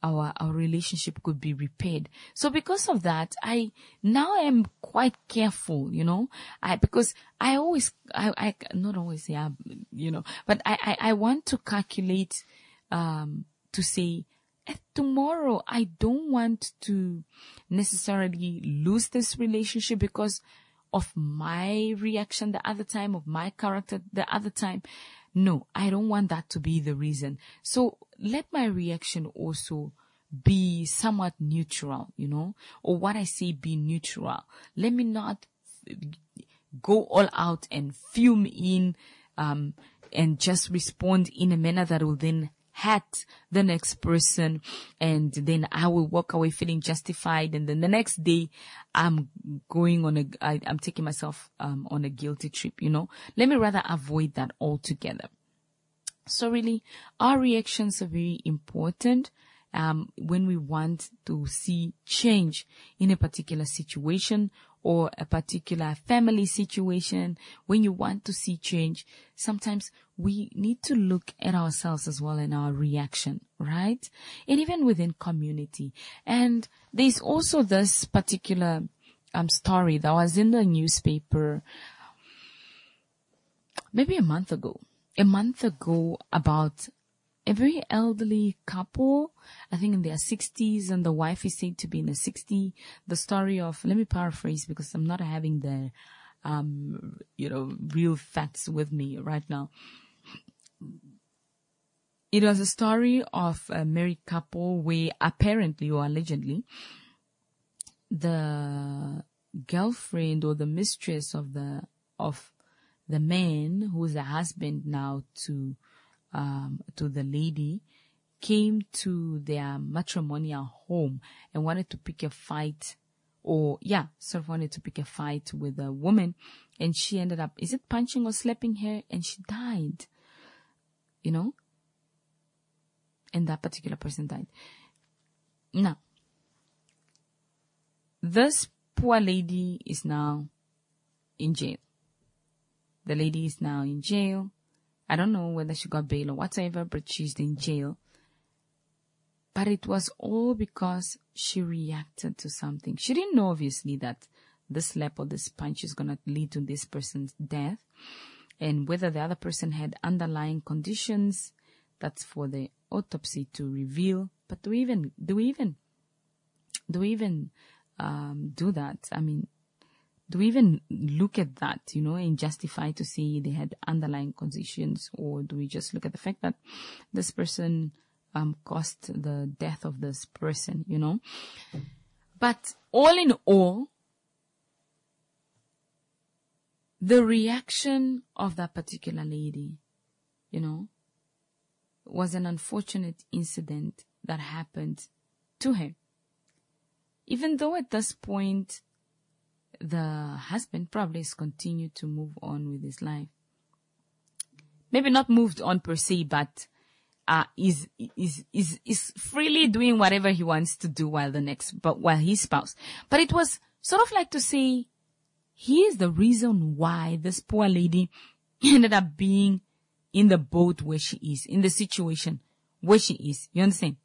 our, our relationship could be repaired. So because of that, I now am quite careful, you know, I, because I always, I, I, not always, yeah, you know, but I, I, I want to calculate, um, to say, eh, tomorrow I don't want to necessarily lose this relationship because of my reaction the other time, of my character the other time. No, I don't want that to be the reason. So let my reaction also be somewhat neutral, you know, or what I say be neutral. Let me not go all out and fume in, um, and just respond in a manner that will then hurt the next person, and then I will walk away feeling justified, and then the next day I'm going on a, I, I'm taking myself um, on a guilty trip, you know. Let me rather avoid that altogether. So really, our reactions are very important um, when we want to see change in a particular situation or a particular family situation. When you want to see change, sometimes we need to look at ourselves as well and our reaction, right? And even within community. And there's also this particular um story that was in the newspaper maybe a month ago. A month ago about a very elderly couple, I think in their sixties, and the wife is said to be in the sixties. The story of, let me paraphrase because I'm not having the, um, you know, real facts with me right now. It was a story of a married couple where apparently or allegedly the girlfriend or the mistress of the, of the man who's the husband now to Um, to the lady, came to their matrimonial home and wanted to pick a fight, or yeah, sort of wanted to pick a fight with a woman, and she ended up, is it punching or slapping her, and she died, you know, and that particular person died. Now, this poor lady is now in jail. The lady is now in jail. I don't know whether she got bail or whatever, but she's in jail. But it was all because she reacted to something. She didn't know, obviously, that this slap or this punch is going to lead to this person's death. And whether the other person had underlying conditions, that's for the autopsy to reveal. But do we even, do we even, do we even um, do that? I mean, do we even look at that, you know, and justify to say they had underlying conditions, or do we just look at the fact that this person um, caused the death of this person, you know? But all in all, the reaction of that particular lady, you know, was an unfortunate incident that happened to her. Even though at this point, the husband probably has continued to move on with his life. Maybe not moved on per se, but uh, is is is is freely doing whatever he wants to do while the next, but while his spouse. But it was sort of like to say, here's the reason why this poor lady ended up being in the boat where she is, in the situation where she is. You understand?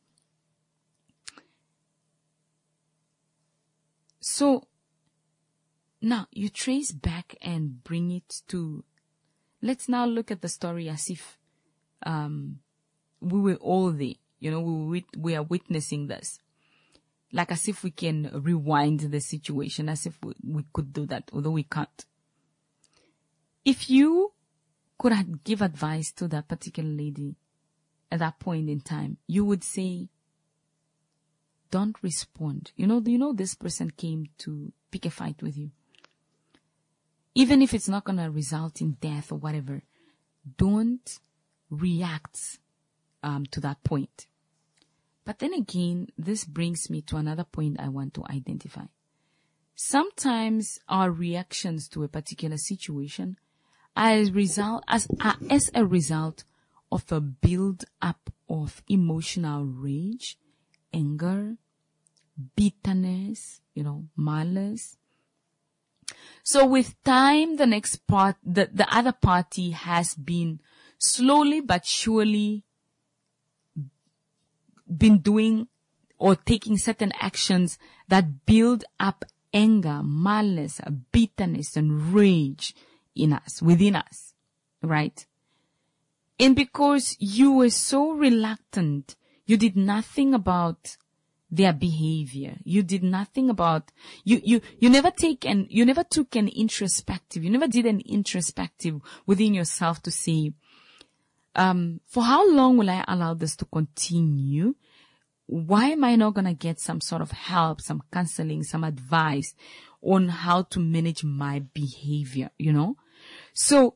So now you trace back and bring it to, let's now look at the story as if um, we were all there. You know, we, we are witnessing this. Like as if we can rewind the situation, as if we, we could do that, although we can't. If you could have give advice to that particular lady at that point in time, you would say, don't respond. You know, you know this person came to pick a fight with you. Even if it's not going to result in death or whatever, don't react um, to that point. But then again, this brings me to another point I want to identify. Sometimes our reactions to a particular situation are as, result, as, are as a result of a build-up of emotional rage, anger, bitterness, you know, malice. So with time, the next part, the, the other party has been slowly but surely been doing or taking certain actions that build up anger, malice, bitterness, and rage in us, within us, right? And because you were so reluctant, you did nothing about their behavior. You did nothing about, you, you, you never take an, you never took an introspective, you never did an introspective within yourself to say, um, for how long will I allow this to continue? Why am I not going to get some sort of help, some counseling, some advice on how to manage my behavior, you know? So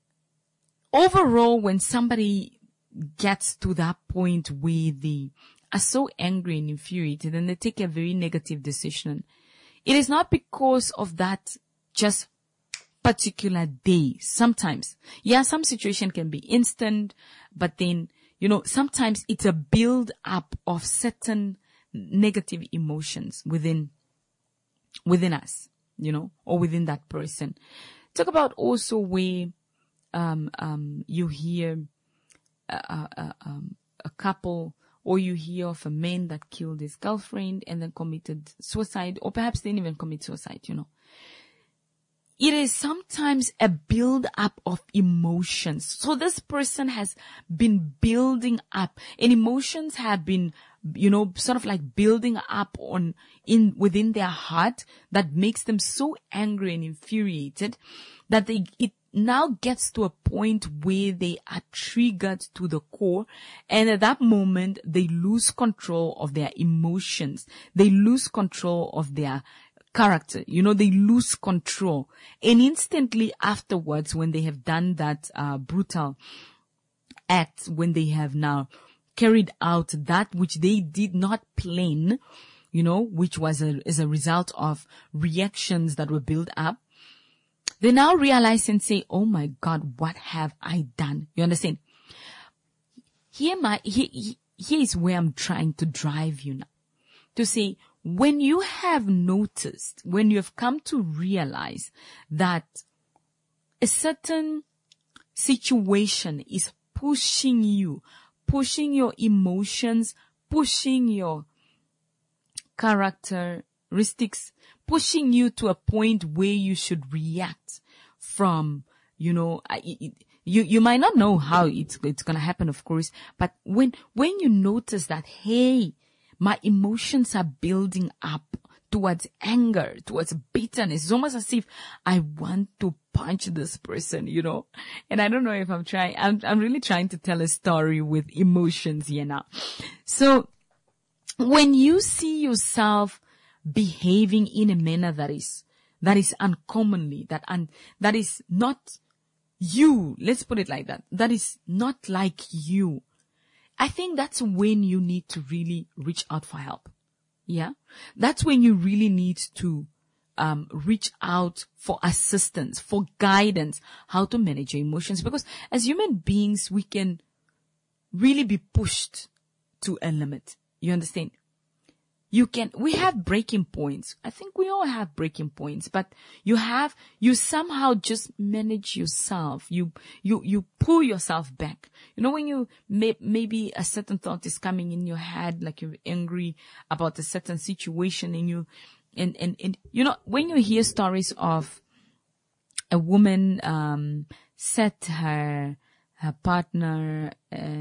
overall, when somebody gets to that point where they are so angry and infuriated and they take a very negative decision, it is not because of that just particular day. Sometimes, yeah, some situation can be instant, but then, you know, sometimes it's a build up of certain negative emotions within, within us, you know, or within that person. Talk about also where, um, um, you hear a, a, um, a couple, or you hear of a man that killed his girlfriend and then committed suicide, or perhaps didn't even commit suicide, you know. It is sometimes a build up of emotions. So this person has been building up, and emotions have been, you know, sort of like building up on in within their heart that makes them so angry and infuriated that they, it now gets to a point where they are triggered to the core. And at that moment, they lose control of their emotions. They lose control of their character. You know, they lose control. And instantly afterwards, when they have done that uh, brutal act, when they have now carried out that which they did not plan, you know, which was a, as a result of reactions that were built up, they now realize and say, oh my God, what have I done? You understand? Here, my, here, here is where I'm trying to drive you now. To say, when you have noticed, when you have come to realize that a certain situation is pushing you, pushing your emotions, pushing your characteristics, pushing you to a point where you should react from, you know, it, you, you might not know how it's, it's going to happen, of course, but when, when you notice that, hey, my emotions are building up towards anger, towards bitterness. It's almost as if I want to punch this person, you know. And I don't know if I'm trying, I'm, I'm really trying to tell a story with emotions here now. So when you see yourself behaving in a manner that is, that is uncommonly, that, un, that is not you, let's put it like that, that is not like you, I think that's when you need to really reach out for help. Yeah. That's when you really need to, um, reach out for assistance, for guidance, how to manage your emotions. Because as human beings, we can really be pushed to a limit. You understand? You can, we have breaking points. I think we all have breaking points, but you have, you somehow just manage yourself. You, you, you pull yourself back. You know, when you, may, maybe a certain thought is coming in your head, like you're angry about a certain situation and you, and, and, and, you know, when you hear stories of a woman, um, set her, her partner,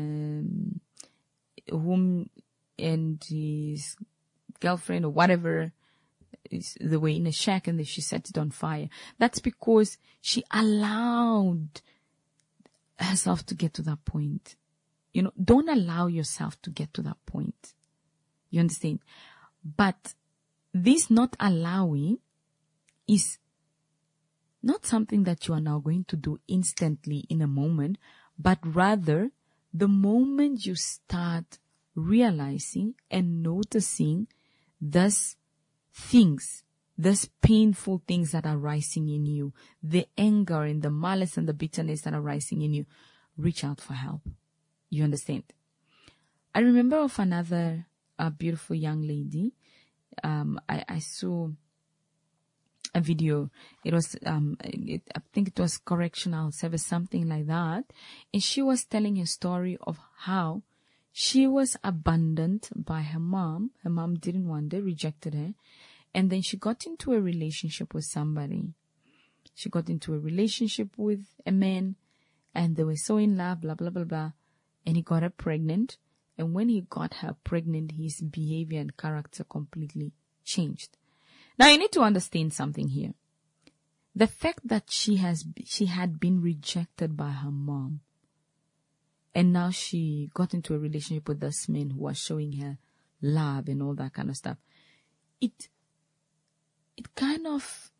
um, whom, and his girlfriend or whatever is the way in a shack and then she set it on fire. That's because she allowed herself to get to that point. You know, don't allow yourself to get to that point. You understand? But this not allowing is not something that you are now going to do instantly in a moment, but rather the moment you start realizing and noticing these things, these painful things that are rising in you, the anger and the malice and the bitterness that are rising in you, reach out for help. You understand? I remember of another uh, beautiful young lady. Um, I, I saw a video. It was, um, it, I think it was correctional service, something like that. And she was telling a story of how She was abandoned by her mom. Her mom didn't want her, rejected her. And then she got into a relationship with somebody. She got into a relationship with a man, and they were so in love, blah, blah, blah, blah. And he got her pregnant. And when he got her pregnant, his behavior and character completely changed. Now, you need to understand something here. The fact that she has, she had been rejected by her mom, and now she got into a relationship with this man who was showing her love and all that kind of stuff. It, it kind of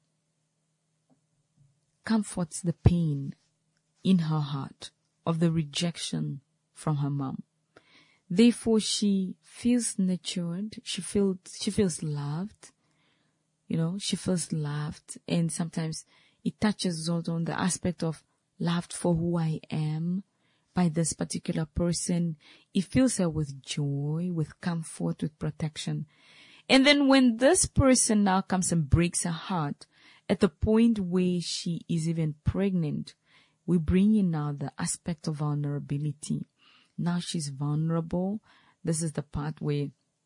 comforts the pain in her heart of the rejection from her mom. Therefore, she feels nurtured. She feels, she feels loved. You know, she feels loved. And sometimes it touches also on the aspect of loved for who I am by this particular person. It fills her with joy, with comfort, with protection. And then when this person now comes and breaks her heart at the point where she is even pregnant, we bring in now the aspect of vulnerability. Now she's vulnerable. This is the part where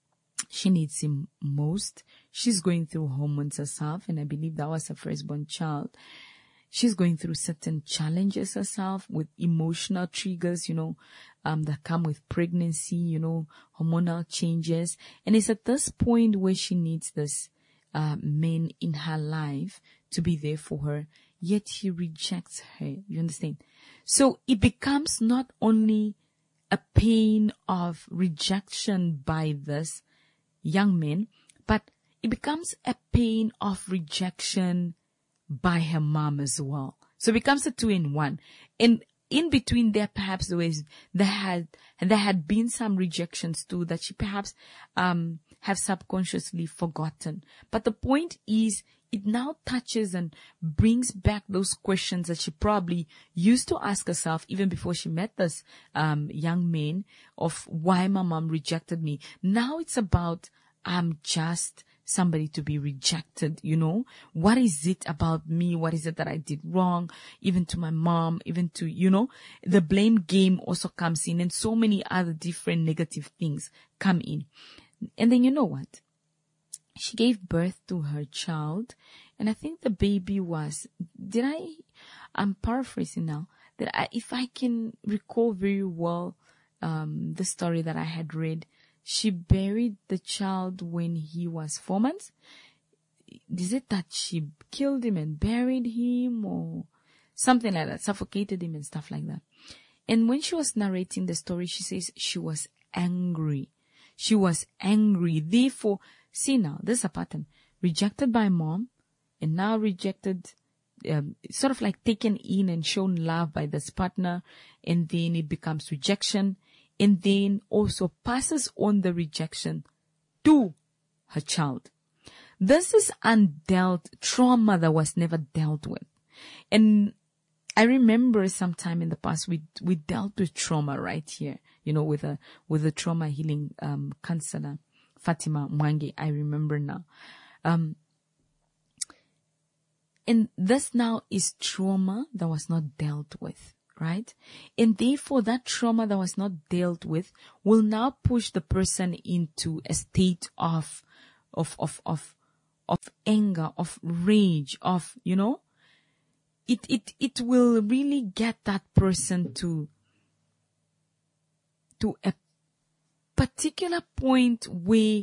she needs him most. She's going through hormones herself, and I believe that was her firstborn child. She's going through certain challenges herself with emotional triggers, you know, um, that come with pregnancy, you know, hormonal changes. And it's at this point where she needs this, uh, man in her life to be there for her, yet he rejects her. You understand? So it becomes not only a pain of rejection by this young man, but it becomes a pain of rejection by her mom as well. So it becomes a two in one. And in between there, perhaps there was, there had, there had been some rejections too that she perhaps, um, have subconsciously forgotten. But the point is, it now touches and brings back those questions that she probably used to ask herself even before she met this, um, young man, of why my mom rejected me. Now it's about, I'm just somebody to be rejected, you know. What is it about me? What is it that I did wrong? Even to my mom, even to, you know, the blame game also comes in, and so many other different negative things come in. And then you know what? She gave birth to her child, and I think the baby was, did I, I'm paraphrasing now, that I, if I can recall very well, um, the story that I had read, she buried the child when he was four months. Is it that she killed him and buried him or something like that, suffocated him and stuff like that? And when she was narrating the story, she says she was angry. She was angry. Therefore, see now, this is a pattern. Rejected by mom, and now rejected, um, sort of like taken in and shown love by this partner, and then it becomes rejection. And then also passes on the rejection to her child. This is undealt trauma that was never dealt with. And I remember sometime in the past we we dealt with trauma right here, you know, with a with a trauma healing um counselor, Fatima Mwangi. I remember now. Um and this now is trauma that was not dealt with. Right? And therefore that trauma that was not dealt with will now push the person into a state of, of, of, of, of anger, of rage, of, you know, it, it, it will really get that person to, to a particular point where,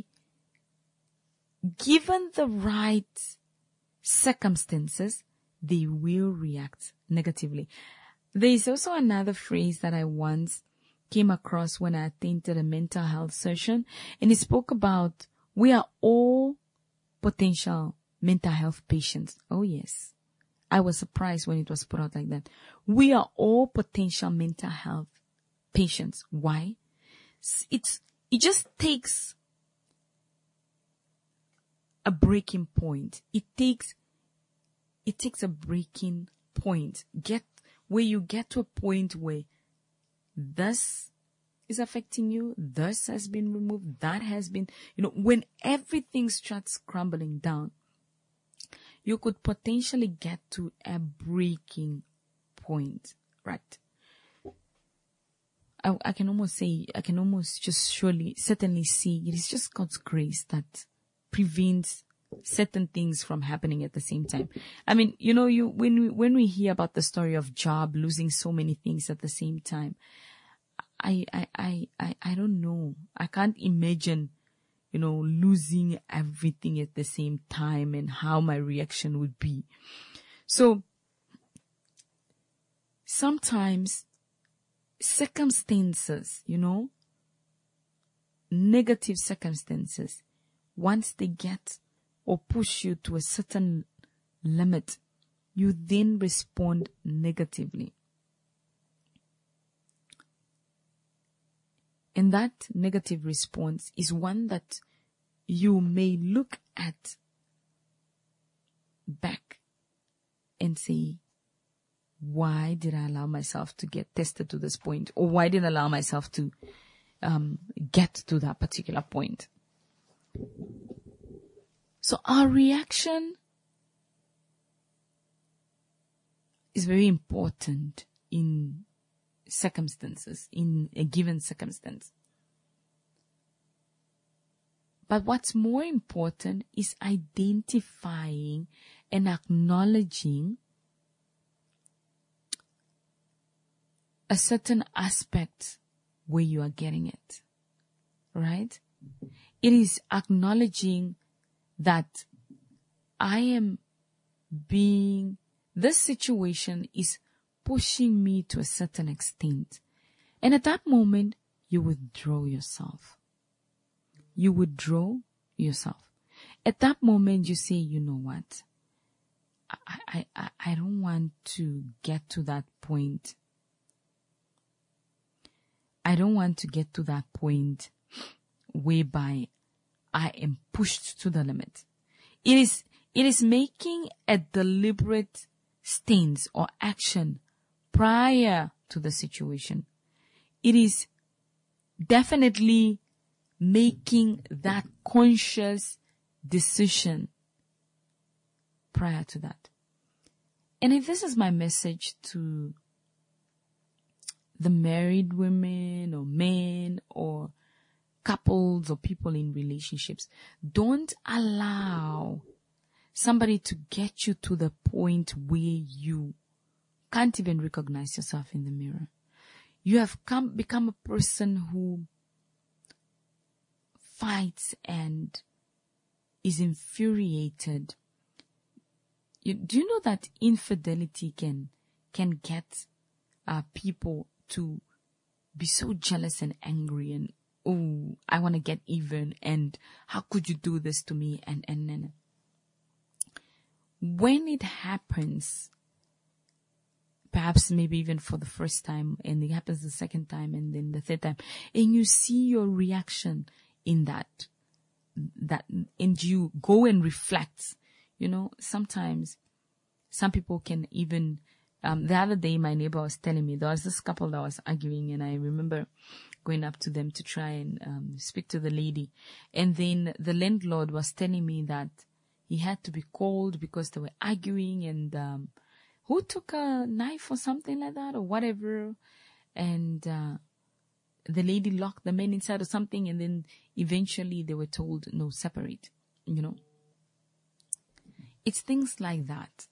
given the right circumstances, they will react negatively. There is also another phrase that I once came across when I attended a mental health session, and it spoke about we are all potential mental health patients. Oh yes. I was surprised when it was put out like that. We are all potential mental health patients. Why? It's, it just takes a breaking point. It takes, it takes a breaking point. Get where you get to a point where this is affecting you, this has been removed, that has been, you know, when everything starts crumbling down, you could potentially get to a breaking point, right? I, I can almost say, I can almost just surely, certainly see it is just God's grace that prevents certain things from happening at the same time. I mean, you know, you, when we, when we hear about the story of Job losing so many things at the same time, I, I, I, I, I don't know. I can't imagine, you know, losing everything at the same time and how my reaction would be. So sometimes circumstances, you know, negative circumstances, once they get or push you to a certain limit, you then respond negatively. And that negative response is one that you may look at back and say, why did I allow myself to get tested to this point? Or why did I allow myself to um, get to that particular point? So our reaction is very important in circumstances, in a given circumstance. But what's more important is identifying and acknowledging a certain aspect where you are getting it, right? It is acknowledging that I am being, this situation is pushing me to a certain extent. And at that moment, you withdraw yourself. You withdraw yourself. At that moment, you say, you know what? I, I, I don't want to get to that point. I don't want to get to that point whereby I am pushed to the limit. It is, it is making a deliberate stance or action prior to the situation. It is definitely making that conscious decision prior to that. And if this is my message to the married women or men or couples or people in relationships, don't allow somebody to get you to the point where you can't even recognize yourself in the mirror. You have come, become a person who fights and is infuriated. You, do you know that infidelity can, can get uh, people to be so jealous and angry and, oh, I want to get even, and how could you do this to me? And, and, and when it happens, perhaps maybe even for the first time, and it happens the second time and then the third time, and you see your reaction in that, that, and you go and reflect, you know, sometimes some people can even, um, the other day my neighbor was telling me there was this couple that was arguing, and I remember going up to them to try and um, speak to the lady. And then the landlord was telling me that he had to be called because they were arguing, and um, who took a knife or something like that or whatever. And uh, the lady locked the man inside or something, and then eventually they were told, no, separate, you know. It's things like that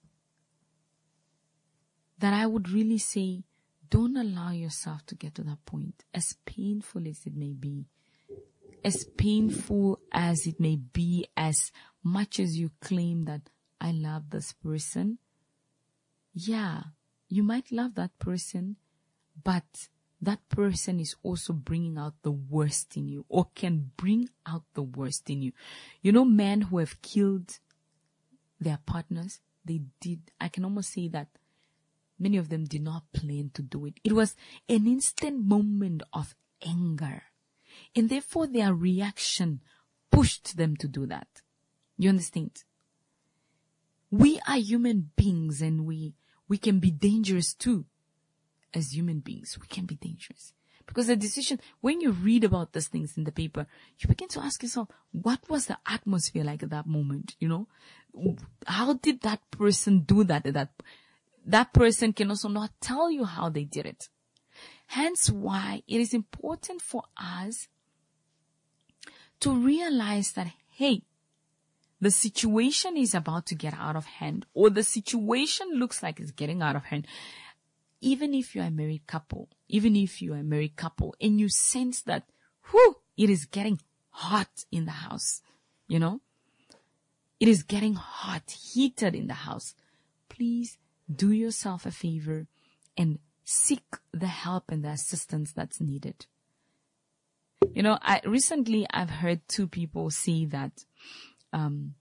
that I would really say, don't allow yourself to get to that point, as painful as it may be, as painful as it may be, as much as you claim that I love this person. Yeah, you might love that person, but that person is also bringing out the worst in you, or can bring out the worst in you. You know, men who have killed their partners, they did, I can almost say that many of them did not plan to do it. It was an instant moment of anger. And therefore their reaction pushed them to do that. You understand? We are human beings, and we, we can be dangerous too. As human beings, we can be dangerous. Because the decision, when you read about these things in the paper, you begin to ask yourself, what was the atmosphere like at that moment? You know, how did that person do that at that That person can also not tell you how they did it. Hence why it is important for us to realize that, hey, the situation is about to get out of hand, or the situation looks like it's getting out of hand. Even if you are a married couple, even if you are a married couple and you sense that, whew, it is getting hot in the house, you know, it is getting hot, heated in the house, please do yourself a favor and seek the help and the assistance that's needed. You know, I recently I've heard two people say that, um,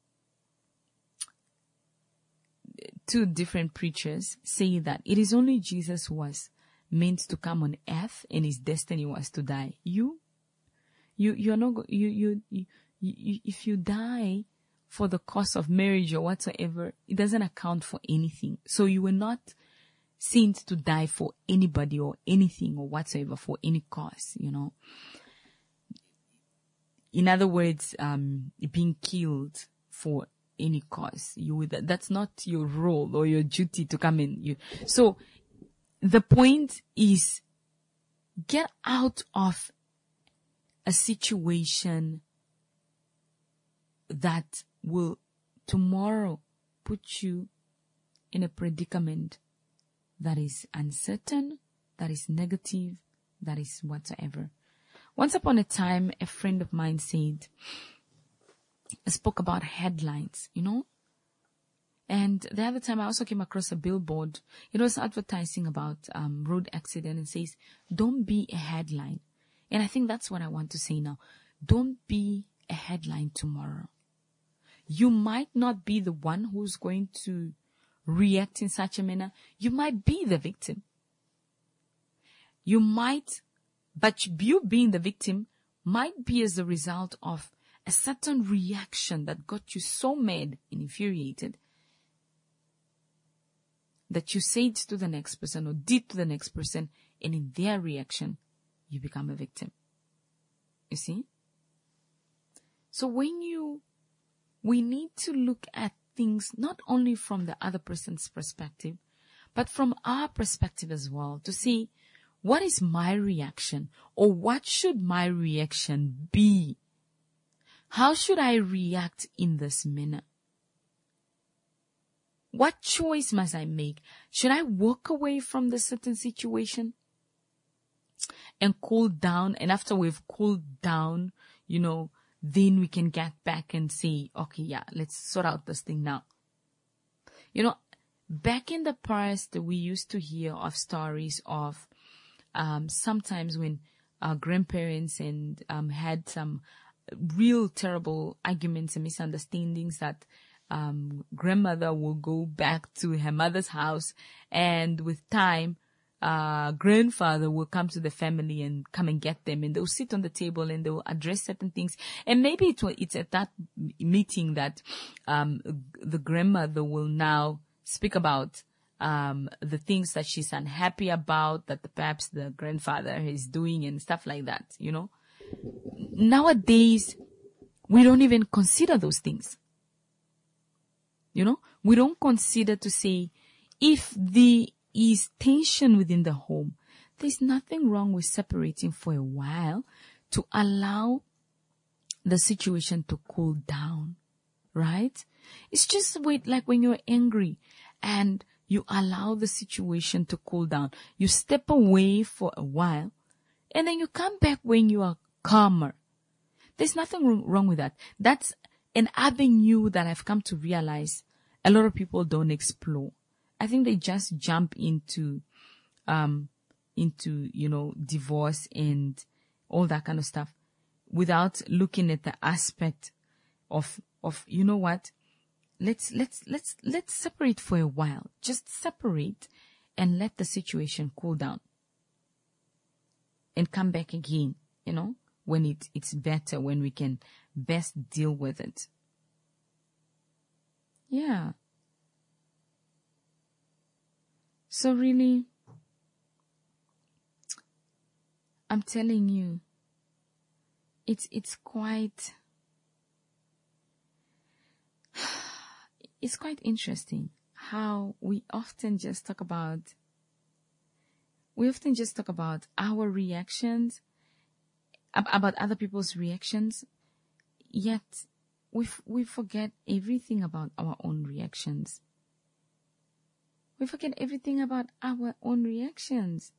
two different preachers say that it is only Jesus who was meant to come on earth and his destiny was to die. You, you, you're not, you, you, you, you, if you die for the cause of marriage or whatsoever, it doesn't account for anything. So you were not sent to die for anybody or anything or whatsoever for any cause, you know. In other words, um, being killed for any cause. You, that's not your role or your duty to come in. You, so the point is, get out of a situation that will tomorrow put you in a predicament that is uncertain, that is negative, that is whatsoever. Once upon a time, a friend of mine said, spoke about headlines, you know. And the other time I also came across a billboard. It was advertising about um, road accident and says, don't be a headline. And I think that's what I want to say now. Don't be a headline tomorrow. You might not be the one who's going to react in such a manner. You might be the victim. You might, but you being the victim might be as a result of a certain reaction that got you so mad and infuriated that you said to the next person or did to the next person, and in their reaction, you become a victim. You see? So when you, we need to look at things not only from the other person's perspective, but from our perspective as well, to see what is my reaction, or what should my reaction be? How should I react in this manner? What choice must I make? Should I walk away from the certain situation and cool down? And after we've cooled down, you know, then we can get back and say, okay, yeah, let's sort out this thing now. You know, back in the past, we used to hear of stories of um, sometimes when our grandparents and um, had some real terrible arguments and misunderstandings that um, grandmother will go back to her mother's house, and with time, uh, grandfather will come to the family and come and get them, and they'll sit on the table and they'll address certain things. And maybe it will, it's at that meeting that um, the grandmother will now speak about um, the things that she's unhappy about, that the, perhaps the grandfather is doing and stuff like that, you know. Nowadays, we don't even consider those things. You know, we don't consider to say, if there is tension within the home, there's nothing wrong with separating for a while to allow the situation to cool down, right? It's just wait, like when you're angry and you allow the situation to cool down. You step away for a while and then you come back when you are calmer. There's nothing wrong with that. That's an avenue that I've come to realize a lot of people don't explore. I think they just jump into, um, into, you know, divorce and all that kind of stuff without looking at the aspect of, of, you know what? Let's, let's, let's, let's separate for a while. Just separate and let the situation cool down and come back again, you know, when it, it's better, when we can best deal with it. Yeah. So really, I'm telling you, it's, it's quite, it's quite interesting how we often just talk about, we often just talk about our reactions, ab- about other people's reactions, yet we f- we forget everything about our own reactions. We forget everything about our own reactions.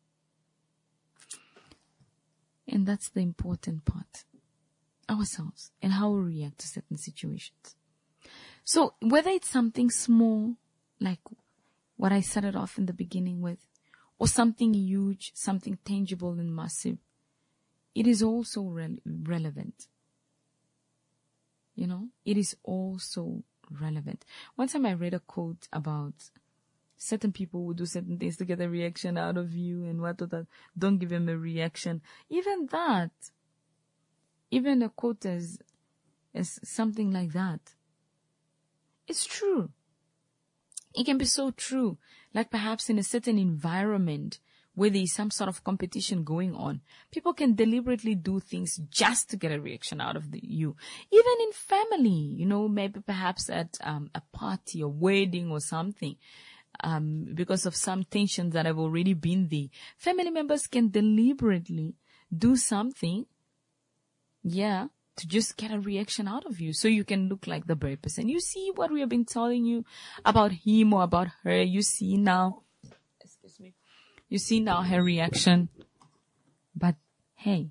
And that's the important part. Ourselves and how we react to certain situations. So whether it's something small, like what I started off in the beginning with, or something huge, something tangible and massive, it is also re- relevant. You know, it is also relevant. One time I read a quote about certain people who do certain things to get a reaction out of you, and what that, don't give them a reaction. Even that, even a quote as, as something like that, it's true. It can be so true. Like perhaps in a certain environment where there is some sort of competition going on, people can deliberately do things just to get a reaction out of the, you. Even in family, you know, maybe perhaps at um, a party, a wedding or something, um, because of some tensions that have already been there. Family members can deliberately do something, yeah, to just get a reaction out of you so you can look like the bad person. You see what we have been telling you about him or about her. You see now, excuse me, you see now her reaction. But hey,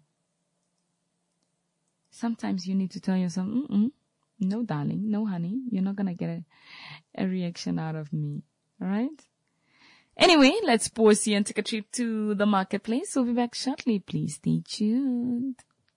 sometimes you need to tell yourself, Mm-mm, no, darling, no, honey, you're not going to get a, a reaction out of me. All right? Anyway, let's pause here and take a trip to the marketplace. We'll be back shortly. Please stay tuned.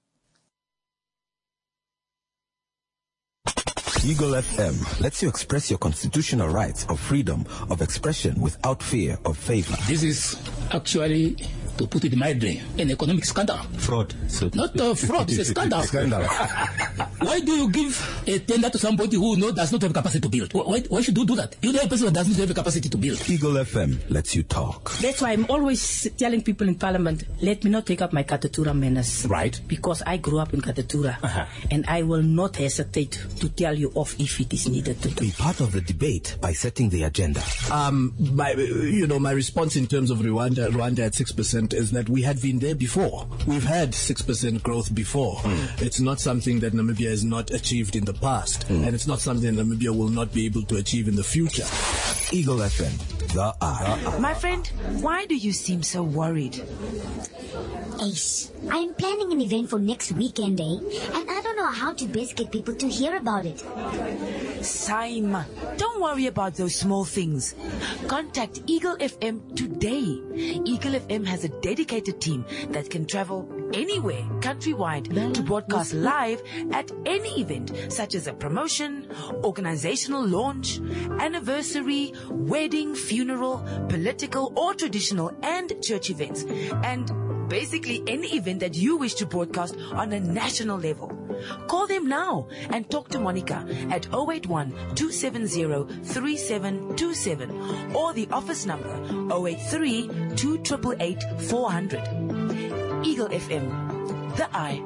Eagle F M lets you express your constitutional rights of freedom of expression without fear of favor. This is actually, to put it mildly, an economic scandal. Fraud. So Not a fraud, it's a scandal. Scandal. Why do you give a tender to somebody who know, does not have capacity to build? Why, why should you do that? You know a person who doesn't have a capacity to build. Eagle F M lets you talk. That's why I'm always telling people in Parliament, let me not take up my Katatura manners. Right. Because I grew up in Katatura. Uh-huh. And I will not hesitate to tell you off if it is needed to do. Be part of the debate by setting the agenda. Um, my, you know, my response in terms of Rwanda, Rwanda at six percent is that we had been there before. We've had six percent growth before. Mm. It's not something that Namibia has not achieved in the past. Mm. And it's not something that Namibia will not be able to achieve in the future. Eagle F M, the eye. My friend, why do you seem so worried? Ace, I'm planning an event for next weekend, eh? And I don't know how to best get people to hear about it. Same. Don't worry about those small things. Contact Eagle F M today. Eagle F M has a dedicated team that can travel anywhere countrywide to broadcast live at any event, such as a promotion, organizational launch, anniversary, wedding, funeral, political or traditional and church events, and basically any event that you wish to broadcast on a national level. Call them now and talk to Monica at zero eight one, two seven zero, three seven two seven or the office number zero eight three, two eight eight, four zero zero. Eagle F M, the eye.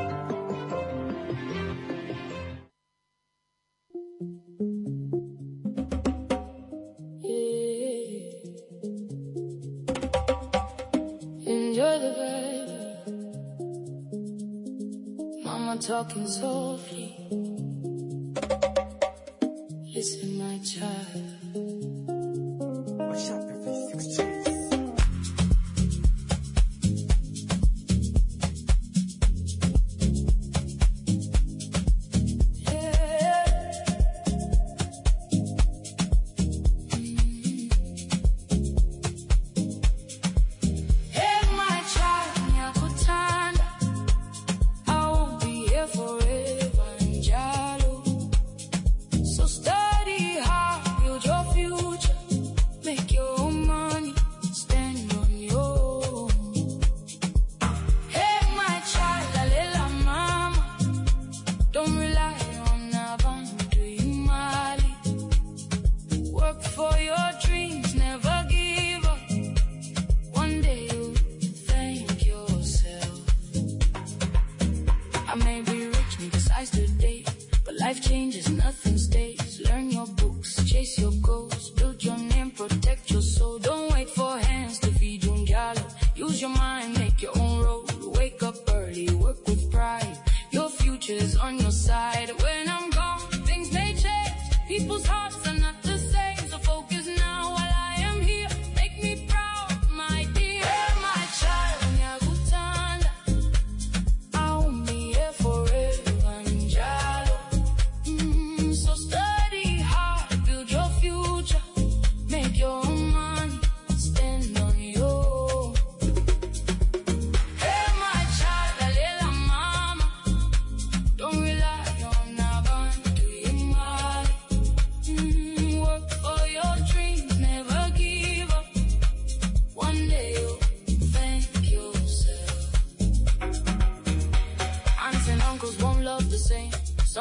Enjoy the vibe. Mama talking softly. Listen, my child. What's up, three sixteen?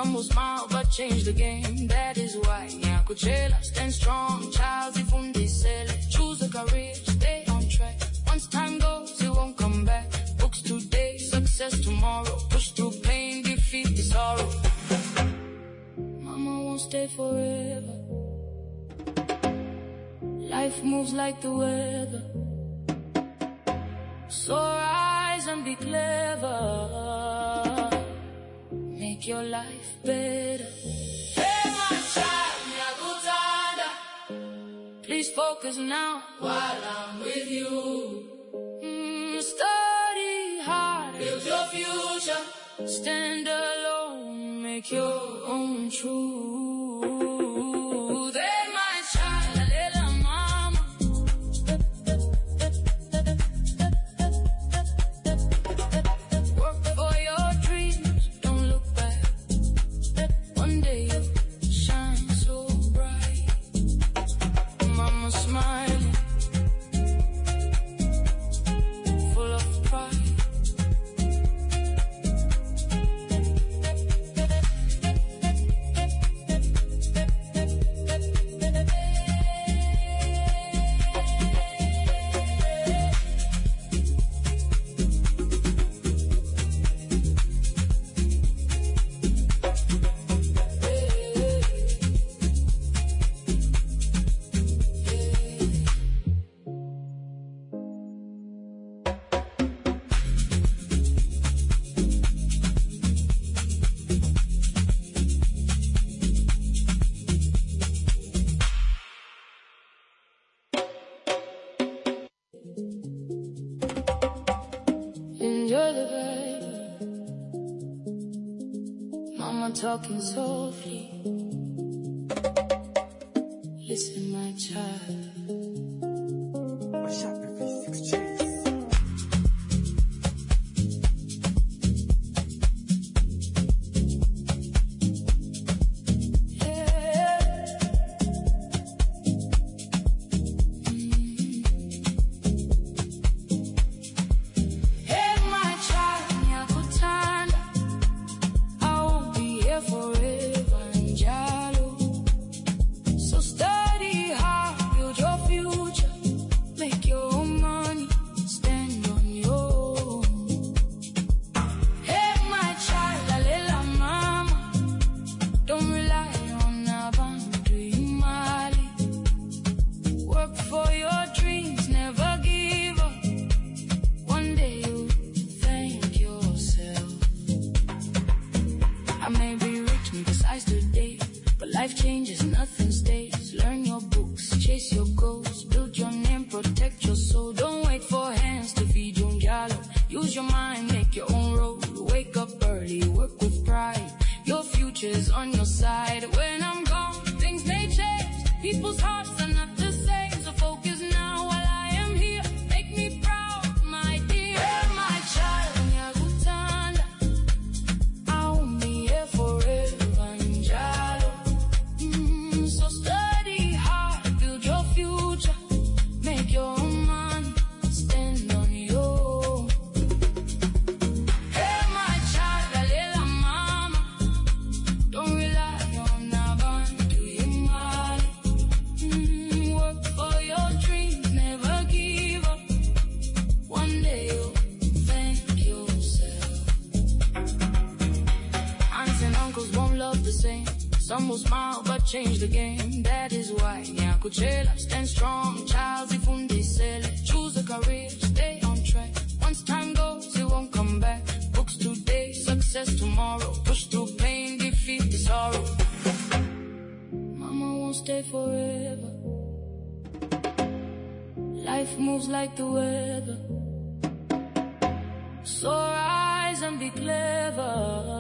Some will smile but change the game. That is why Nyakuchela stand strong. Child ifundisele. Choose a career, stay on track. Once time goes, it won't come back. Books today, success tomorrow. Push through pain, defeat the sorrow. Mama won't stay forever. Life moves like the weather. So rise and be clever. Make your life better. Hey, my child, Nyakutanda. Please focus now while I'm with you. Mm, study hard, build your future. Stand alone, make your own truth. Hey, my child, little mama. Work for your dreams, don't look back. One day you'll shine so bright. Mama smiling, full of pride. Enjoy the vibe. Mama talking softly. Listen, my child. Hey, my child, Nyakutanda. I won't be here forever, Njalo. So study hard, build your future. Make your own money, stand on your own. Hey, my child, Lalela mama. Don't rely on abantu imali. Work for your dreams, never give up. One day you'll thank yourself. I may be rich and precise today, but life changes, nothing stays. Learn your books, chase your goals, build your name, protect your soul. Don't wait for hands to feed you njalo. Use your mind, make your own road. Wake up early, work with pride. Your future's on your side. When I'm gone, things may change. People's hearts are not the same, so focus now while I am here. Make me proud, my dear. Hey, my child, Nyakutanda. I won't be here forever, Njalo. Mm, so study hard, build your future. Make your own money, stand on your own. Hey, my child, Lalela mama. Don't rely on abantu imali. Mm, work for your dreams, never give up. One day you'll thank yourself. Aunts and uncles won't love the same. Some will smile but change the game. That is why Nyakuchela stand strong. Child ifundisele. Choose a career, stay on track. Once time goes, it won't come back. Books today, success tomorrow. Push through pain, defeat the sorrow. Mama won't stay forever. Life moves like the weather. So rise and be clever.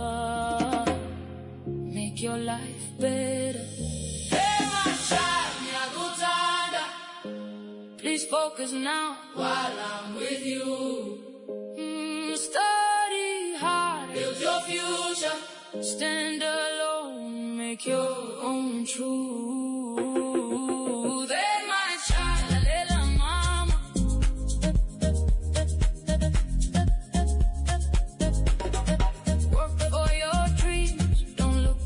Make your life better. Hey, my child, Nyakutanda. Please focus now while I'm with you. Mm, study hard, build your future. Stand alone, make your own truth. Hey, my child, little mama. Work for your dreams, don't look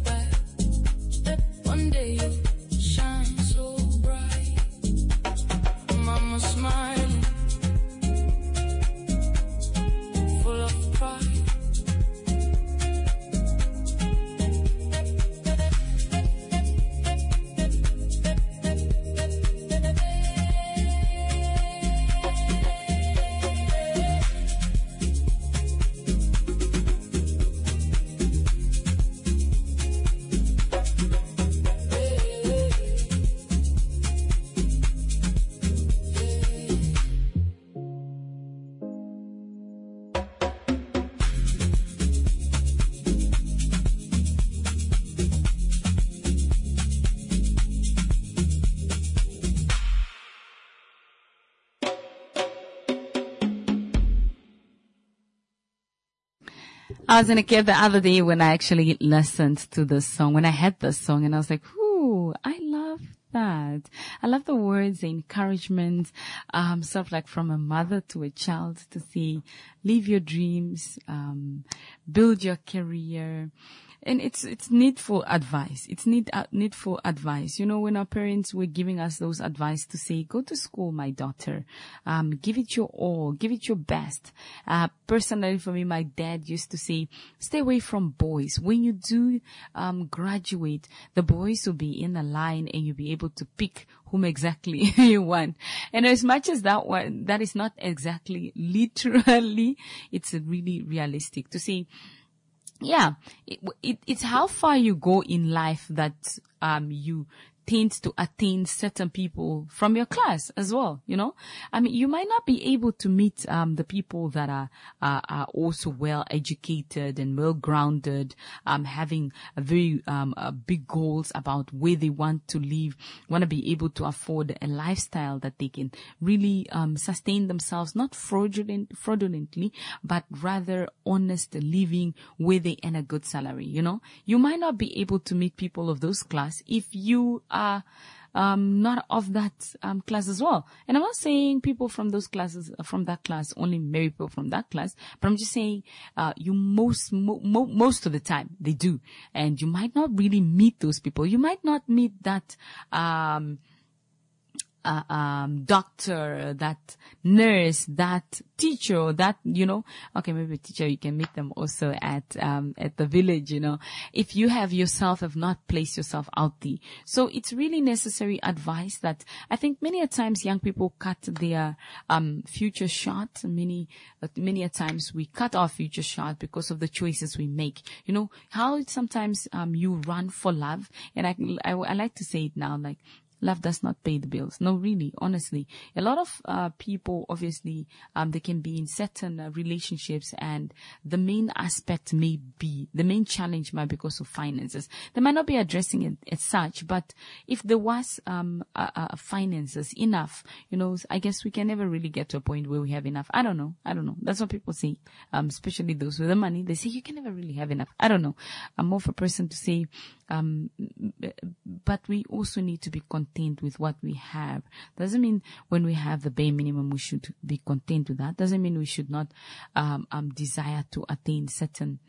I was in a cave the other day when I actually listened to this song, when I had this song, and I was like, ooh, I love that. I love the words, the encouragement, um, sort of like from a mother to a child to say, live your dreams, um, build your career. And it's, it's needful advice. It's need, uh, needful advice. You know, when our parents were giving us those advice to say, go to school, my daughter. Um, give it your all. Give it your best. Uh, personally for me, my dad used to say, stay away from boys. When you do, um, graduate, the boys will be in a line and you'll be able to pick whom exactly you want. And as much as that one, that is not exactly literally, it's really realistic to say, yeah, it, it, it's how far you go in life that um you tend to attain certain people from your class as well, you know. I mean, you might not be able to meet um the people that are uh, are also well educated and well grounded, um having a very um uh, big goals about where they want to live, want to be able to afford a lifestyle that they can really um sustain themselves, not fraudulent fraudulently, but rather honest living where they earn a good salary, you know. You might not be able to meet people of those class if you are um not of that um class as well. And I'm not saying people from those classes, from that class, only marry people from that class, but I'm just saying uh you most mo- mo- most of the time they do, and you might not really meet those people. You might not meet that um Uh, um, doctor, that nurse, that teacher, that, you know, okay, maybe teacher, you can meet them also at, um, at the village, you know, if you have yourself, have not placed yourself out there. So it's really necessary advice that I think many a times young people cut their, um, future short. Many, uh, many a times we cut our future short because of the choices we make. You know, how sometimes, um, you run for love. And I, I, I like to say it now, like, love does not pay the bills. No, really, honestly. A lot of uh, people, obviously, um, they can be in certain uh, relationships, and the main aspect may be, the main challenge might be because of finances. They might not be addressing it as such, but if there was um, uh, uh, finances enough, you know, I guess we can never really get to a point where we have enough. I don't know. I don't know. That's what people say, um, especially those with the money. They say you can never really have enough. I don't know. I'm more of a person to say, um, but we also need to be content with what we have. Doesn't mean when we have the bare minimum we should be content with that. Doesn't mean we should not um, um desire to attain certain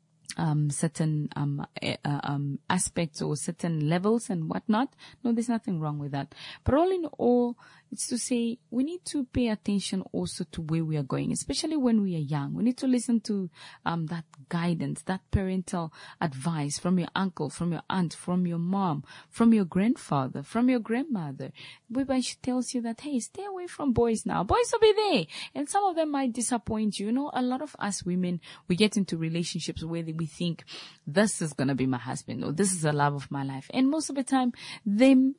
um certain um, uh, um aspects or certain levels and whatnot. No, there's nothing wrong with that. But all in all, it's to say we need to pay attention also to where we are going, especially when we are young. We need to listen to um that guidance, that parental advice from your uncle, from your aunt, from your mom, from your grandfather, from your grandmother, whereby she tells you that, hey, stay away from boys now. Boys will be there. And some of them might disappoint you. You know, a lot of us women, we get into relationships where we think this is going to be my husband or this is the love of my life. And most of the time, them,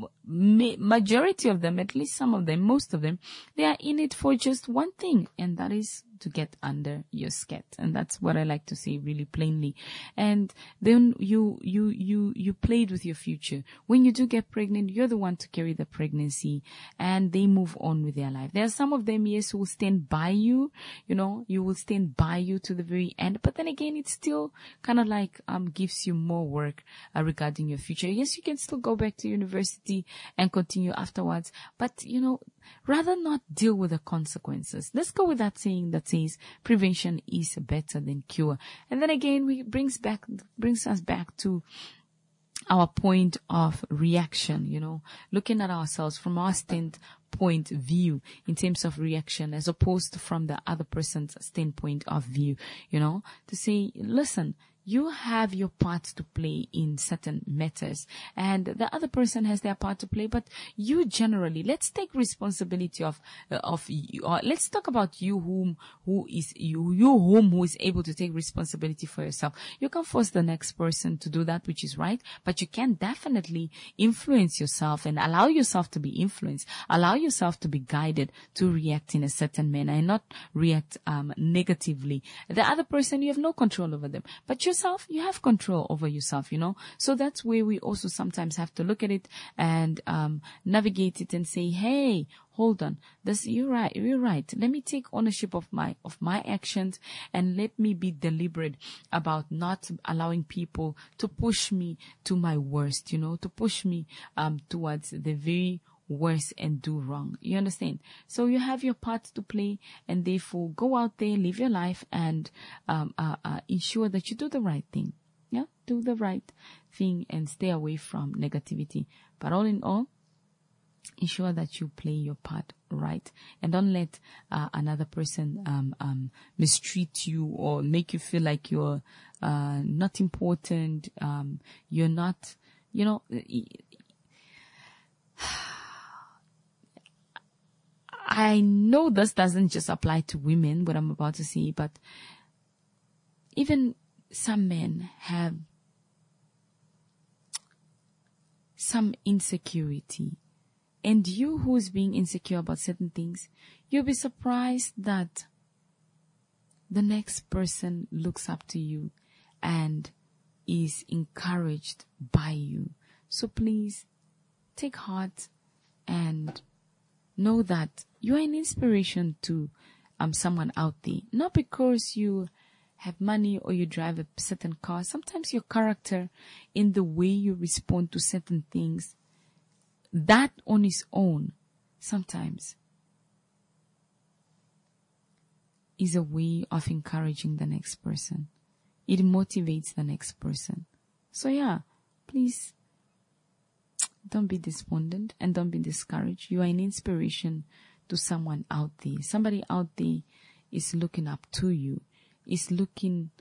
majority of them, at least some of them, most of them, they are in it for just one thing, and that is to get under your skirt. And that's what I like to say really plainly. And then you, you, you, you played with your future. When you do get pregnant, you're the one to carry the pregnancy, and they move on with their life. There are some of them, yes, who will stand by you, you know, you will stand by you to the very end. But then again, it still kind of like, um, gives you more work uh, regarding your future. Yes, you can still go back to university and continue afterwards, but you know, rather not deal with the consequences. Let's go with that saying that says prevention is better than cure. And then again, we brings back, brings us back to our point of reaction, you know, looking at ourselves from our standpoint view in terms of reaction as opposed to from the other person's standpoint of view, you know, to say, listen, you have your part to play in certain matters, and the other person has their part to play. But you generally, let's take responsibility of uh, of you. Or let's talk about you, whom who is you, you whom who is able to take responsibility for yourself. You can force the next person to do that, which is right, but you can definitely influence yourself and allow yourself to be influenced, allow yourself to be guided to react in a certain manner and not react um negatively. The other person, you have no control over them, but just yourself, you have control over yourself, you know. So that's where we also sometimes have to look at it and um navigate it and say, hey, hold on, this you're right, you're right. Let me take ownership of my of my actions, and let me be deliberate about not allowing people to push me to my worst, you know, to push me um towards the very worse and do wrong. You understand? So you have your part to play, and therefore go out there, live your life, and um, uh, uh, ensure that you do the right thing. Yeah, do the right thing and stay away from negativity. But all in all, ensure that you play your part right, and don't let uh, another person um, um, mistreat you or make you feel like you're uh, not important. Um, you're not, you know. I know this doesn't just apply to women, what I'm about to say, but even some men have some insecurity. And you who's being insecure about certain things, you'll be surprised that the next person looks up to you and is encouraged by you. So please take heart and know that you are an inspiration to um someone out there. Not because you have money or you drive a certain car. Sometimes your character in the way you respond to certain things, that on its own, sometimes is a way of encouraging the next person. It motivates the next person. So yeah, please don't be despondent and don't be discouraged. You are an inspiration to someone out there. Somebody out there is looking up to you, is looking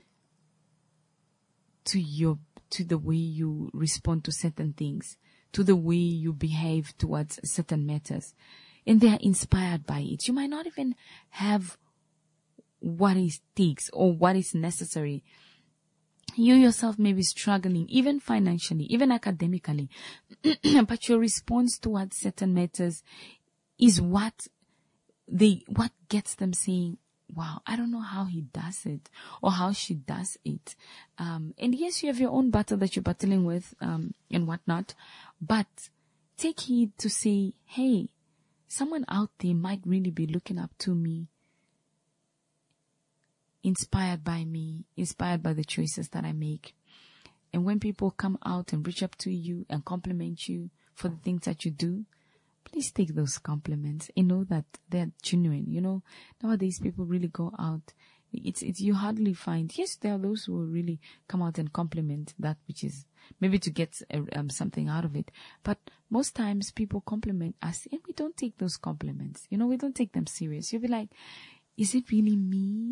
to your, to the way you respond to certain things, to the way you behave towards certain matters. And they are inspired by it. You might not even have what it takes or what is necessary. You yourself may be struggling, even financially, even academically, but your response towards certain matters is what they, what gets them saying, wow, I don't know how he does it or how she does it. Um, and yes, you have your own battle that you're battling with, um, and whatnot, but take heed to say, hey, someone out there might really be looking up to me, inspired by me, inspired by the choices that I make. And when people come out and reach up to you and compliment you for the things that you do, please take those compliments and know that they're genuine. You know, nowadays people really go out. It's, it's, you hardly find, yes, there are those who will really come out and compliment that which is maybe to get uh, um, something out of it. But most times people compliment us and we don't take those compliments. You know, we don't take them serious. You'll be like, is it really me?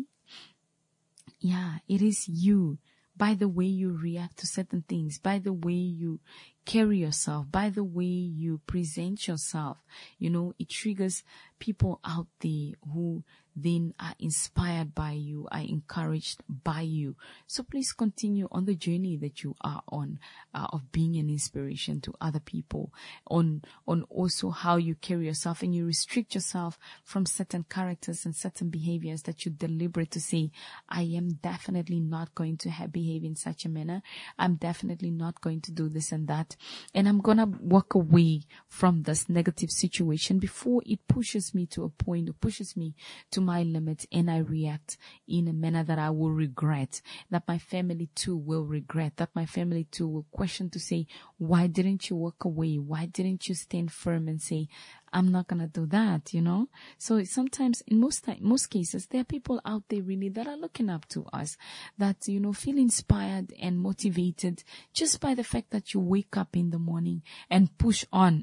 Yeah, it is you. By the way you react to certain things, by the way you carry yourself, by the way you present yourself, you know, it triggers people out there who then are inspired by you, are encouraged by you. So please continue on the journey that you are on, uh, of being an inspiration to other people, on, on also how you carry yourself, and you restrict yourself from certain characters and certain behaviors that you deliberate to say, I am definitely not going to have, behave in such a manner. I'm definitely not going to do this and that. And I'm going to walk away from this negative situation before it pushes me to a point or pushes me to my limits, and I react in a manner that I will regret, that my family too will regret, that my family too will question to say, why didn't you walk away? Why didn't you stand firm and say, I'm not going to do that, you know? So sometimes in most time, most cases, there are people out there really that are looking up to us, that, you know, feel inspired and motivated just by the fact that you wake up in the morning and push on.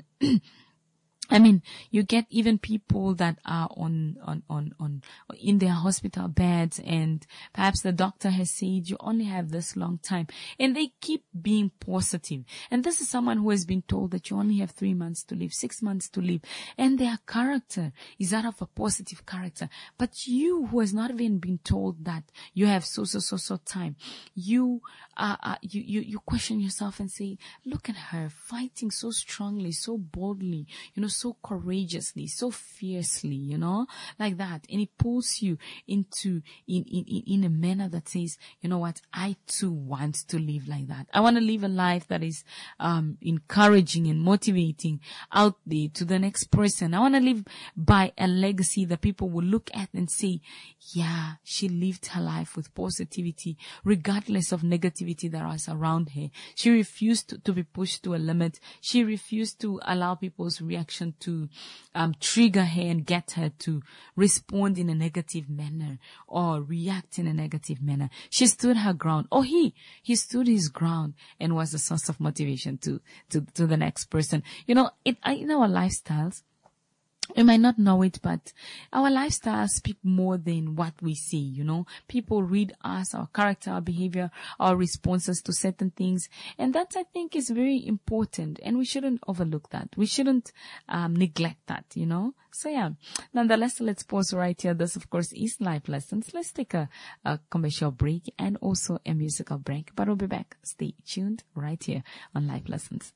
I mean, you get even people that are on, on, on, on, in their hospital beds, and perhaps the doctor has said you only have this long time, and they keep being positive. And this is someone who has been told that you only have three months to live, six months to live, and their character is that of a positive character. But you, who has not even been told that you have so, so, so, so time, you, uh, uh you, you, you question yourself and say, look at her fighting so strongly, so boldly, you know, so courageously, so fiercely, you know, like that. And it pulls you into, in, in, in a manner that says, you know what, I too want to live like that. I want to live a life that is, um, encouraging and motivating out there to the next person. I want to live by a legacy that people will look at and say, yeah, she lived her life with positivity, regardless of negativity that was around her. She refused to, to be pushed to a limit. She refused to allow people's reaction to um, trigger her and get her to respond in a negative manner or react in a negative manner. She stood her ground. Or he, he stood his ground and was a source of motivation to, to, to the next person. You know, it, in our lifestyles, we might not know it, but our lifestyles speak more than what we see, you know. People read us, our character, our behavior, our responses to certain things. And that, I think, is very important. And we shouldn't overlook that. We shouldn't um, neglect that, you know. So, yeah. Nonetheless, let's pause right here. This, of course, is Life Lessons. Let's take a, a commercial break and also a musical break. But we'll be back. Stay tuned right here on Life Lessons.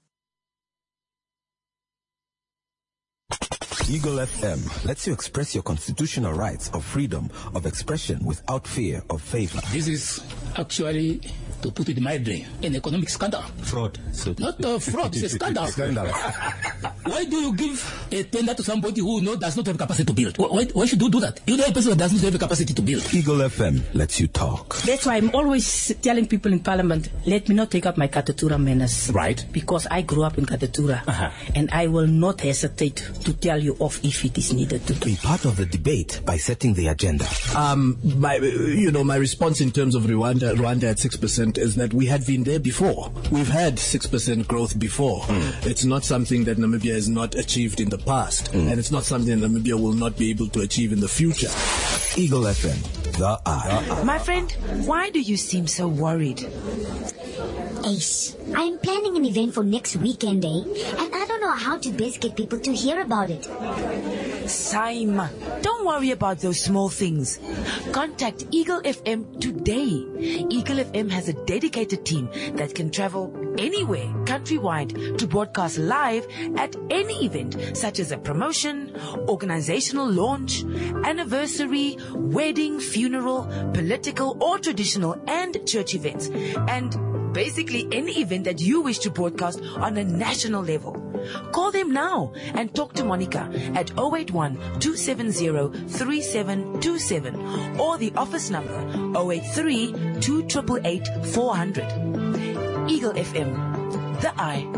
Eagle F M lets you express your constitutional rights of freedom of expression without fear of favor. This is actually, to put it mildly, an economic scandal. Fraud. So not a fraud, it's a scandal. Scandal. Why do you give a tender to somebody who know, does not have capacity to build? Why, why should you do that? You know a person that does not have the capacity to build. Eagle F M lets you talk. That's why I'm always telling people in Parliament, let me not take up my Katatura manners. Right. Because I grew up in Katatura. Uh-huh. And I will not hesitate to tell you off if it is needed to. Be part of the debate by setting the agenda. Um, my, you know, my response in terms of Rwanda, Rwanda at six percent is that we had been there before. We've had six percent growth before. Mm. It's not something that Namibia has not achieved in the past. Mm. And it's not something that Namibia will not be able to achieve in the future. Eagle F M, the eye. My friend, why do you seem so worried? Ace, I'm planning an event for next weekend, eh? And I don't know how to best get people to hear about it. Saima, don't worry about those small things. Contact Eagle F M today. Eagle F M has a dedicated team that can travel anywhere countrywide to broadcast live at any event, such as a promotion, organizational launch, anniversary, wedding, funeral, political or traditional and church events, and basically any event that you wish to broadcast on a national level. Call them now and talk to Monica at zero eight one, two seven zero, three seven two seven or the office number zero eight three, two eight eight, four hundred. Eagle F M, the eye.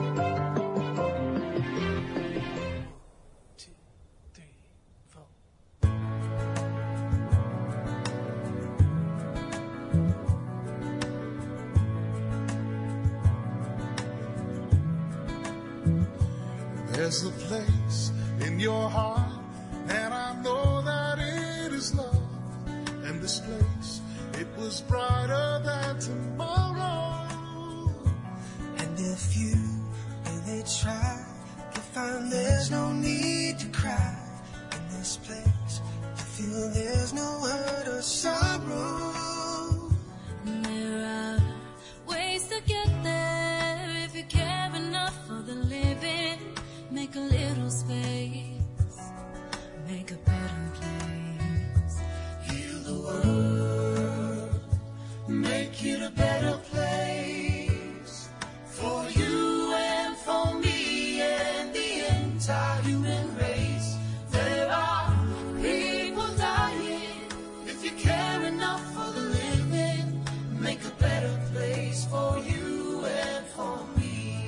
There's a place in your heart, and I know that it is love. And this place, it was brighter than tomorrow. And if you really try, you'll find there's no need to cry. In this place, you feel there's no hurt or sorrow. And there are ways to get there if you care enough for the living. Make a little space, make a better place. Heal the world, make it a better place. For you and for me and the entire human race. There are people dying. If you care enough for the living, make a better place for you and for me.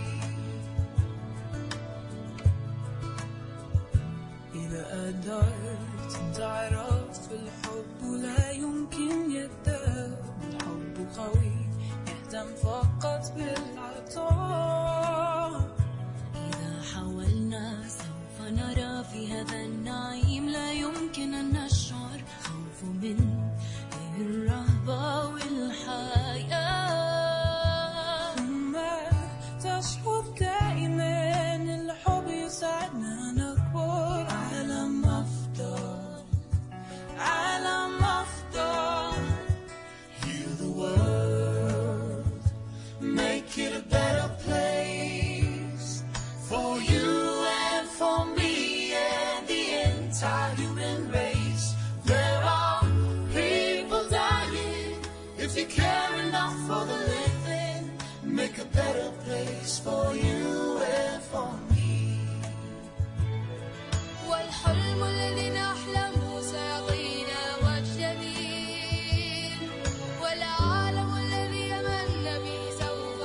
قدرت تعرف الحب لا يمكن يتداوى الحب قوي يهتم فقط بالعطاء إذا حاولنا سوف نرى في هذا النعيم لا يمكن أن نشعر خوف من الرهبة والحياة ثم تشعر دائما الحب يسعدنا نكبر عالم أفضل عالم أفضل. Heal the world, make it a better place. for me and the entire human race. There are people dying. If you care enough for the living, make a better place for you and for me. والحلم الذي نحلمه سيعطينا وجه جديد والعالم الذي يمنى به سوف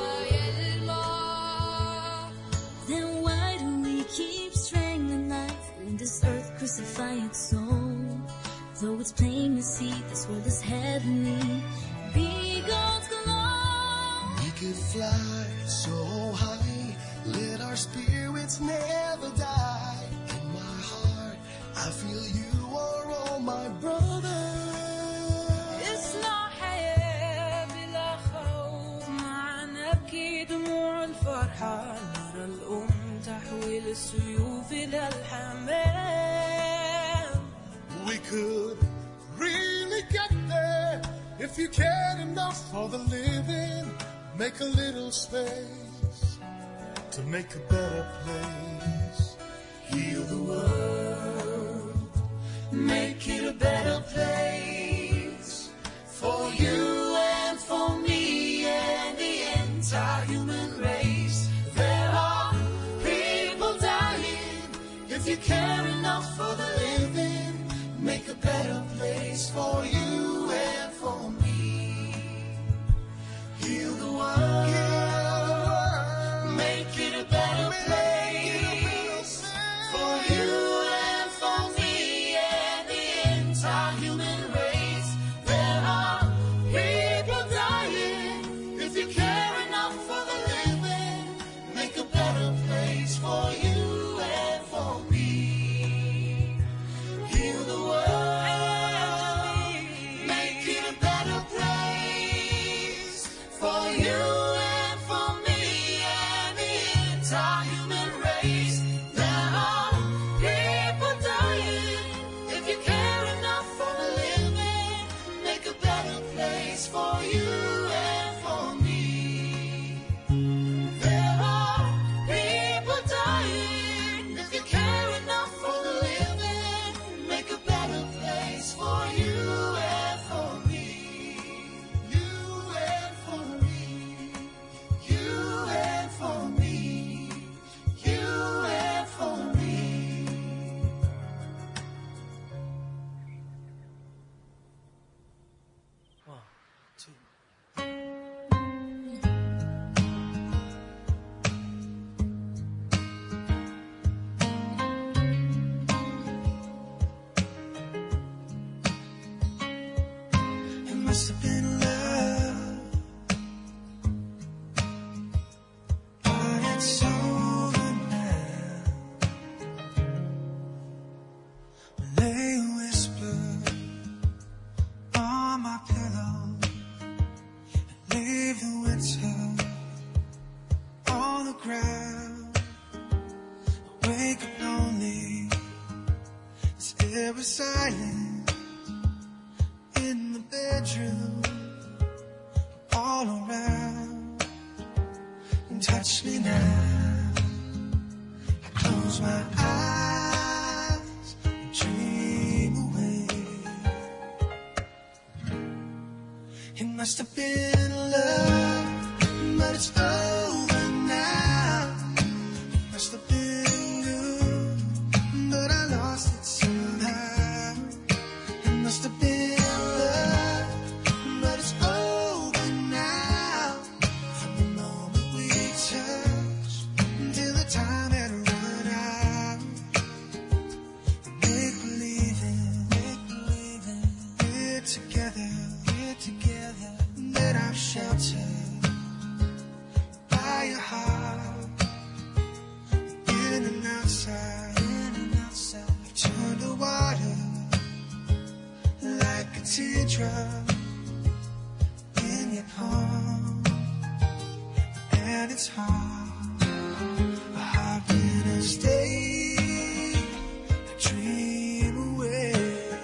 يلمع. Then why do we keep strangling life in this earth crucifying soul? Though it's plain to see this world is heavenly, be God's glow. We could fly so high, let our spirits never die. In my heart, I feel you are all my brothers. اسمع حياة بلا خوف، مع نبكي دموع الفرحة، نرى الأم تحويل السيوف إلى الحمام. We could really get there if you cared enough for the living. Make a little space to make a better place. Heal the world, make it a better place for you and for me and the entire human race. There are people dying. If you care enough for the living, make a better place for you and for me. Heal the world, make it a better place for you and for me and the entire human race. There are people dying. If you care enough for the living, make a better place for you and for me. Heal the world, make it a better place for you and for me and the entire human race. There are people dying. If you care enough for the living, make a better place for you and for me. There are people dying. If you care enough for the living, make a better place for you and for me. You and for me. You and for me. You and for me. One, two. It must have been love, but it's over now. When they whisper on my pillow and leave the winter on the ground, I wake up lonely. It's ever silent in the bedroom, all around. And touch me now. I close my eyes and dream away. It must have been love, but it's over now. It must have been good, but I lost it somehow. It must have been love, but it's over now. From the moment we touched until the time had run out. Make believing, make believing, we're together, we're together. That I'm sheltered by your heart, in and outside, in and outside. I've turned to water like a teardrop in your palm, and it's hard, a hard winter's day, I dream away.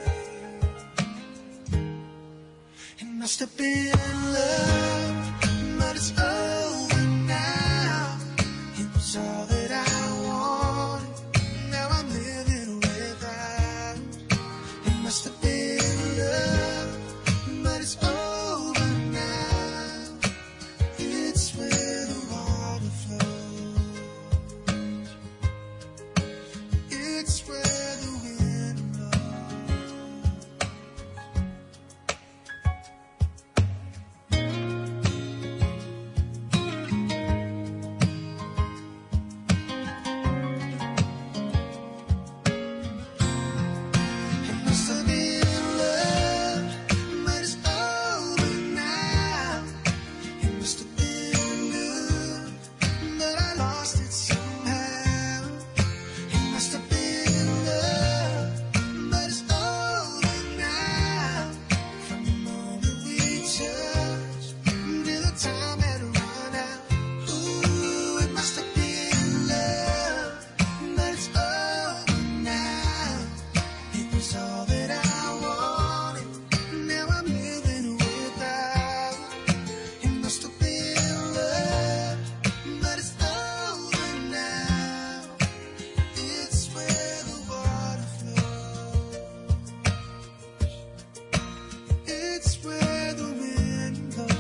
It must have been love, but it's over now. It was all that I wanted, It's where the wind blows. It must have been love, but it's over now. It must have been good, but I lost it somehow. It must have been love, but it's over now. From the moment we touched till the time had run out. Ooh, it must have been love, but it's over now. It was all that I wanted. Now I'm living without. It must have been love, but it's over now. It's where the water flows. It's where the wind goes.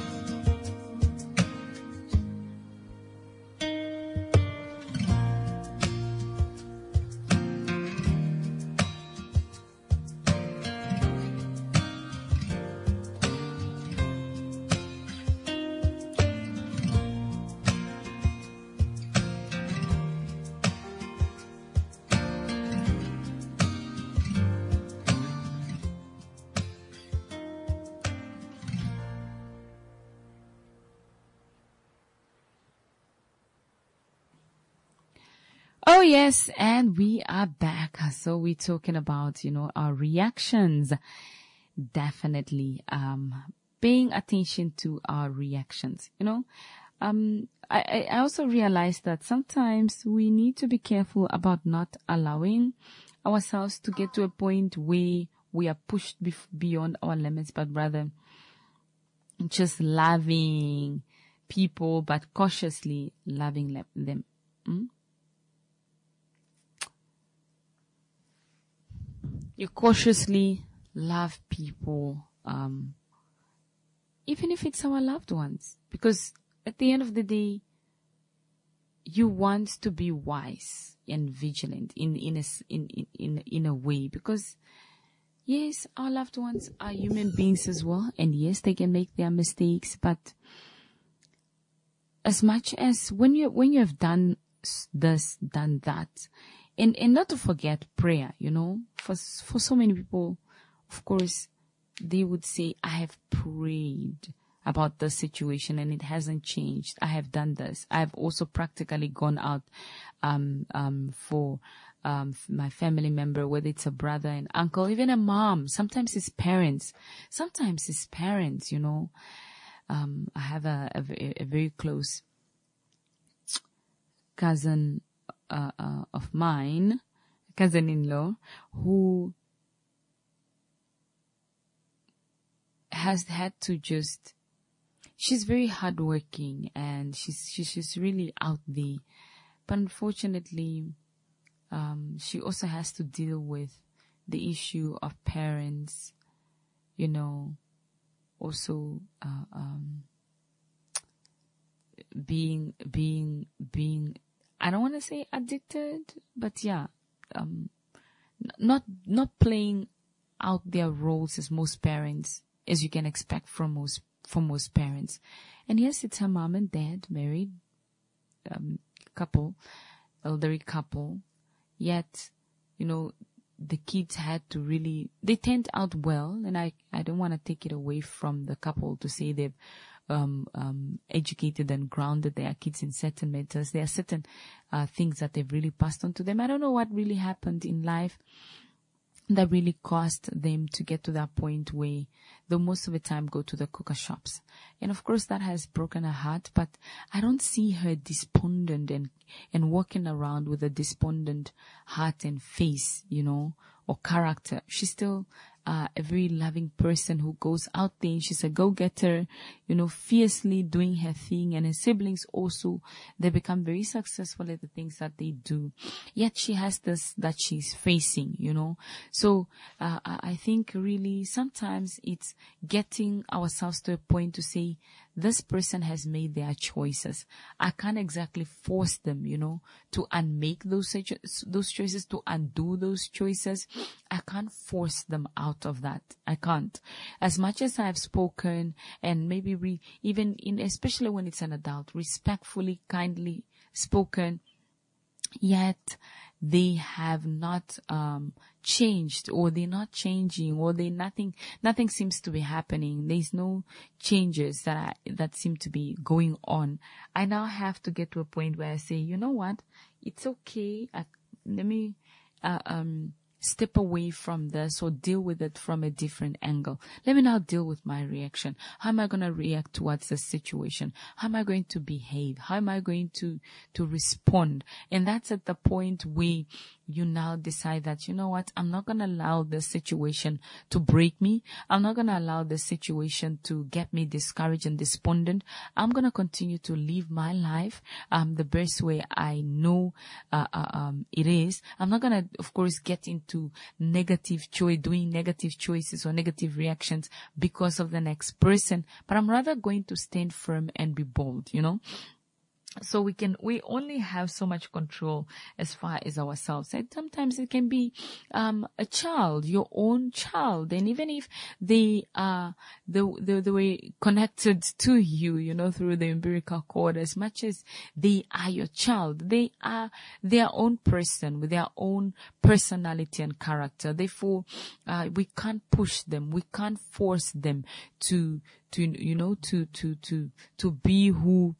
Oh yes, and we are back. So we're talking about, you know, our reactions. Definitely, um, paying attention to our reactions, you know. Um, I, I also realized that sometimes we need to be careful about not allowing ourselves to get to a point where we are pushed bef- beyond our limits, but rather just loving people, but cautiously loving le- them. Mm? You cautiously love people, um, even if it's our loved ones, because at the end of the day, you want to be wise and vigilant in in a s- in in in, in a way, because yes, our loved ones are human beings as well, and yes, they can make their mistakes, but as much as when you when you have done s- this, done that. And, and not to forget prayer, you know, for, for so many people, of course, they would say, I have prayed about the situation and it hasn't changed. I have done this. I have also practically gone out, um, um, for, um, my family member, whether it's a brother, an uncle, even a mom. Sometimes it's parents. Sometimes it's parents, you know. Um, I have a, a, ve- a very close cousin, Uh, uh, of mine, cousin-in-law, who has had to just, she's very hardworking and she's, she's, she's really out there. But unfortunately, um, she also has to deal with the issue of parents, you know, also, uh, um, being, being, being, I don't want to say addicted, but yeah, um, n- not, not playing out their roles as most parents, as you can expect from most, from most parents. And yes, it's her mom and dad, married, um, couple, elderly couple. Yet, you know, the kids had to really, they turned out well, and I, I don't want to take it away from the couple to say they've, Um, um, educated and grounded their kids in certain matters. There are certain uh, things that they've really passed on to them. I don't know what really happened in life that really caused them to get to that point where they most of the time go to the cooker shops. And of course that has broken her heart, but I don't see her despondent and, and walking around with a despondent heart and face, you know, or character. She's still uh, a very loving person who goes out there and she's a go-getter, you know, fiercely doing her thing. And her siblings also, they become very successful at the things that they do. Yet she has this that she's facing, you know. So uh, I think really sometimes it's getting ourselves to a point to say this person has made their choices. I can't exactly force them, you know, to unmake those, those choices, to undo those choices. I can't force them out of that. I can't. As much as I've spoken, and maybe re, even in, especially when it's an adult, respectfully, kindly spoken, yet they have not um changed, or they're not changing, or they nothing nothing seems to be happening. There's no changes that I, that seem to be going on. I now have to get to a point where I say, you know what, it's okay. I, let me uh, um step away from this, or deal with it from a different angle. Let me now deal with my reaction. How am I going to react towards this situation? How am I going to behave? How am I going to, to respond? And that's at the point where you now decide that, you know what, I'm not going to allow this situation to break me. I'm not going to allow this situation to get me discouraged and despondent. I'm going to continue to live my life um, the best way I know uh, uh, um, it is. I'm not going to, of course, get into negative choice, doing negative choices or negative reactions because of the next person, but I'm rather going to stand firm and be bold, you know. So we can, we only have so much control as far as ourselves. And sometimes it can be, um, a child, your own child. And even if they are, the, the, the way connected to you, you know, through the umbilical cord, as much as they are your child, they are their own person with their own personality and character. Therefore, uh, we can't push them. We can't force them to, to, you know, to, to, to, to be who,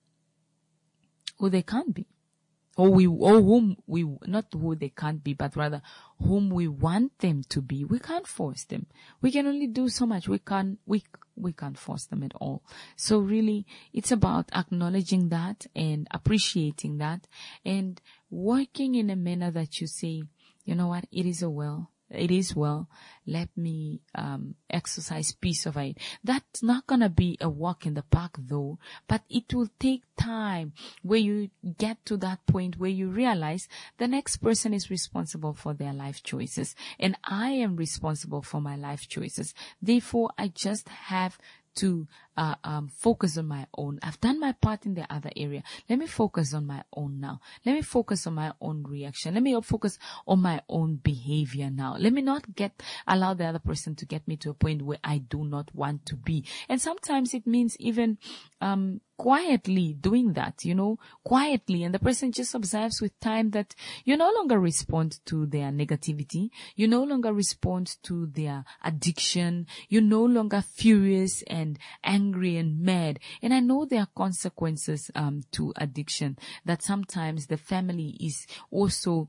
who they can't be, or we, or whom we, not who they can't be, but rather whom we want them to be. We can't force them. We can only do so much. We can't, we, we can't force them at all. So really, it's about acknowledging that and appreciating that and working in a manner that you say, you know what, it is a well. It is well. Let me um exercise peace over it. That's not gonna be a walk in the park though, but it will take time where you get to that point where you realize the next person is responsible for their life choices and I am responsible for my life choices. Therefore, I just have to uh, um, focus on my own. I've done my part in the other area. Let me focus on my own now. Let me focus on my own reaction. Let me focus on my own behavior now. Let me not get, allow the other person to get me to a point where I do not want to be. And sometimes it means even, um, quietly doing that, you know, quietly. And the person just observes with time that you no longer respond to their negativity. You no longer respond to their addiction. You're no longer furious and angry and mad. And I know there are consequences, um, to addiction, that sometimes the family is also,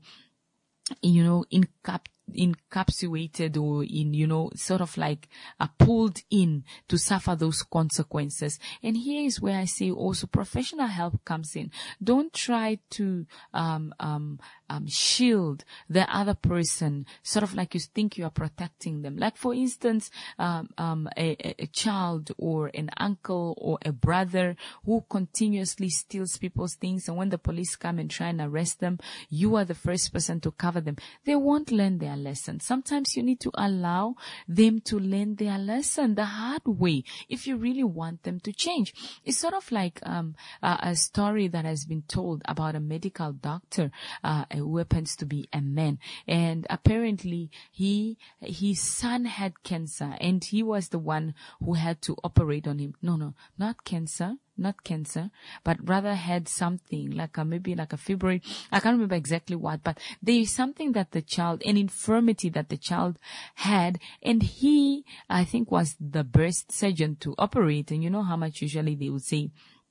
you know, incap- encapsulated or in, you know, sort of like uh, pulled in to suffer those consequences. And here is where I say also professional help comes in. Don't try to um um um shield the other person, sort of like you think you are protecting them. Like for instance, um um a, a child or an uncle or a brother who continuously steals people's things, and when the police come and try and arrest them, you are the first person to cover them. They won't learn their lesson. Sometimes you need to allow them to learn their lesson the hard way if you really want them to change. It's sort of like um a, a story that has been told about a medical doctor uh, who happens to be a man, and apparently he his son had cancer, and he was the one who had to operate on him. No, no, not cancer. Not cancer, but rather had something like a, maybe like a fibroid. I can't remember exactly what, but there is something that the child, an infirmity that the child had, and he, I think, was the best surgeon to operate. And you know how much usually they would say,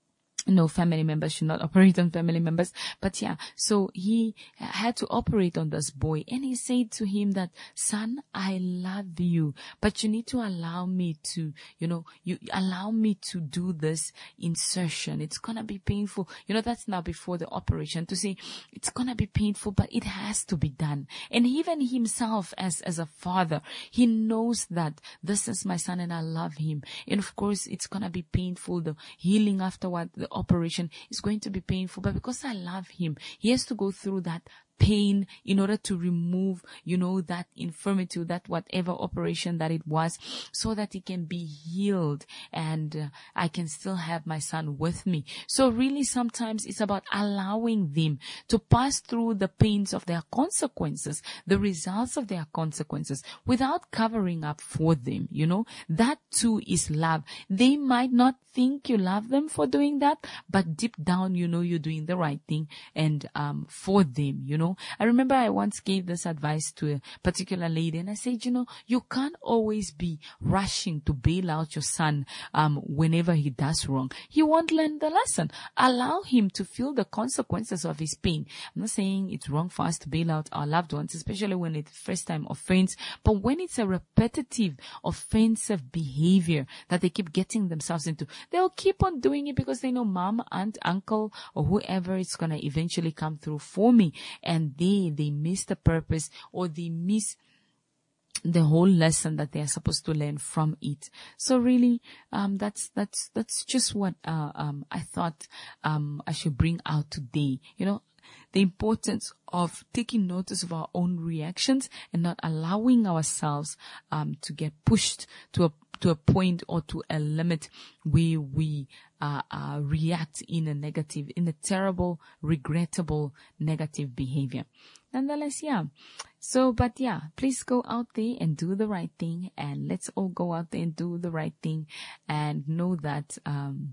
no, family members should not operate on family members. But yeah, so he had to operate on this boy, and he said to him that, son, I love you, but you need to allow me to, you know, you allow me to do this insertion. It's gonna be painful. You know, that's now before the operation, to say it's gonna be painful, but it has to be done. And even himself as, as a father, he knows that this is my son and I love him. And of course, it's gonna be painful. The healing afterward, the operation is going to be painful, but because I love him, he has to go through that pain in order to remove, you know, that infirmity, that whatever operation that it was, so that he can be healed and uh, I can still have my son with me. So really sometimes it's about allowing them to pass through the pains of their consequences, the results of their consequences, without covering up for them. You know, that too is love. They might not think you love them for doing that, but deep down, you know, you're doing the right thing and um for them, you know. I remember I once gave this advice to a particular lady, and I said, you know, you can't always be rushing to bail out your son um whenever he does wrong. He won't learn the lesson. Allow him to feel the consequences of his pain. I'm not saying it's wrong for us to bail out our loved ones, especially when it's first time offense, but when it's a repetitive offensive behavior that they keep getting themselves into, they'll keep on doing it because they know mom, aunt, uncle, or whoever is going to eventually come through for me. And they, they miss the purpose, or they miss the whole lesson that they are supposed to learn from it. So really, um, that's, that's, that's just what, uh, um, I thought, um, I should bring out today. You know, the importance of taking notice of our own reactions and not allowing ourselves, um, to get pushed to a to a point or to a limit where we uh, uh, react in a negative, in a terrible, regrettable, negative behavior. Nonetheless, yeah. So, but yeah, please go out there and do the right thing, and let's all go out there and do the right thing, and know that um,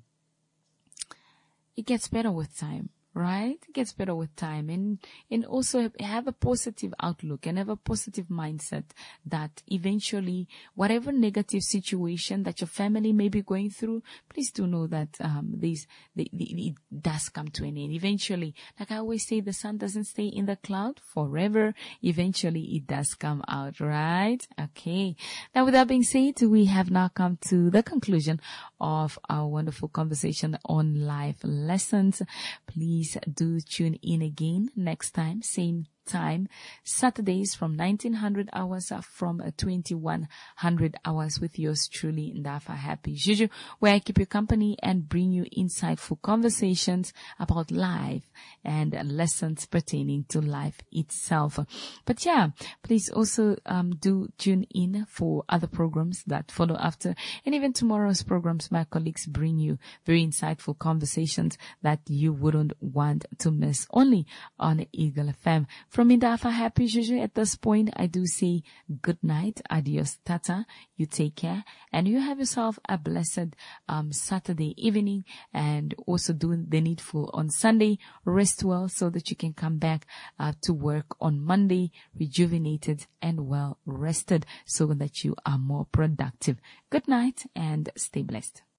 it gets better with time. Right? It gets better with time, and, and also have a positive outlook and have a positive mindset that eventually whatever negative situation that your family may be going through, please do know that, um, these, the, the, it does come to an end. Eventually, like I always say, the sun doesn't stay in the cloud forever. Eventually it does come out, right? Okay. Now with that being said, we have now come to the conclusion of our wonderful conversation on life lessons. Please do tune in again next time, same time, Saturdays from nineteen hundred hours from twenty-one hundred hours with yours truly, Ndafa Happy Juju, where I keep you company and bring you insightful conversations about life and lessons pertaining to life itself. But yeah, please also um do tune in for other programs that follow after, and even tomorrow's programs. My colleagues bring you very insightful conversations that you wouldn't want to miss, only on Eagle F M. From Ndafa Happy Juju, at this point, I do say good night, adios, tata. You take care, and you have yourself a blessed um Saturday evening, and also do the needful on Sunday. Rest well so that you can come back uh, to work on Monday rejuvenated and well rested, so that you are more productive. Good night and stay blessed.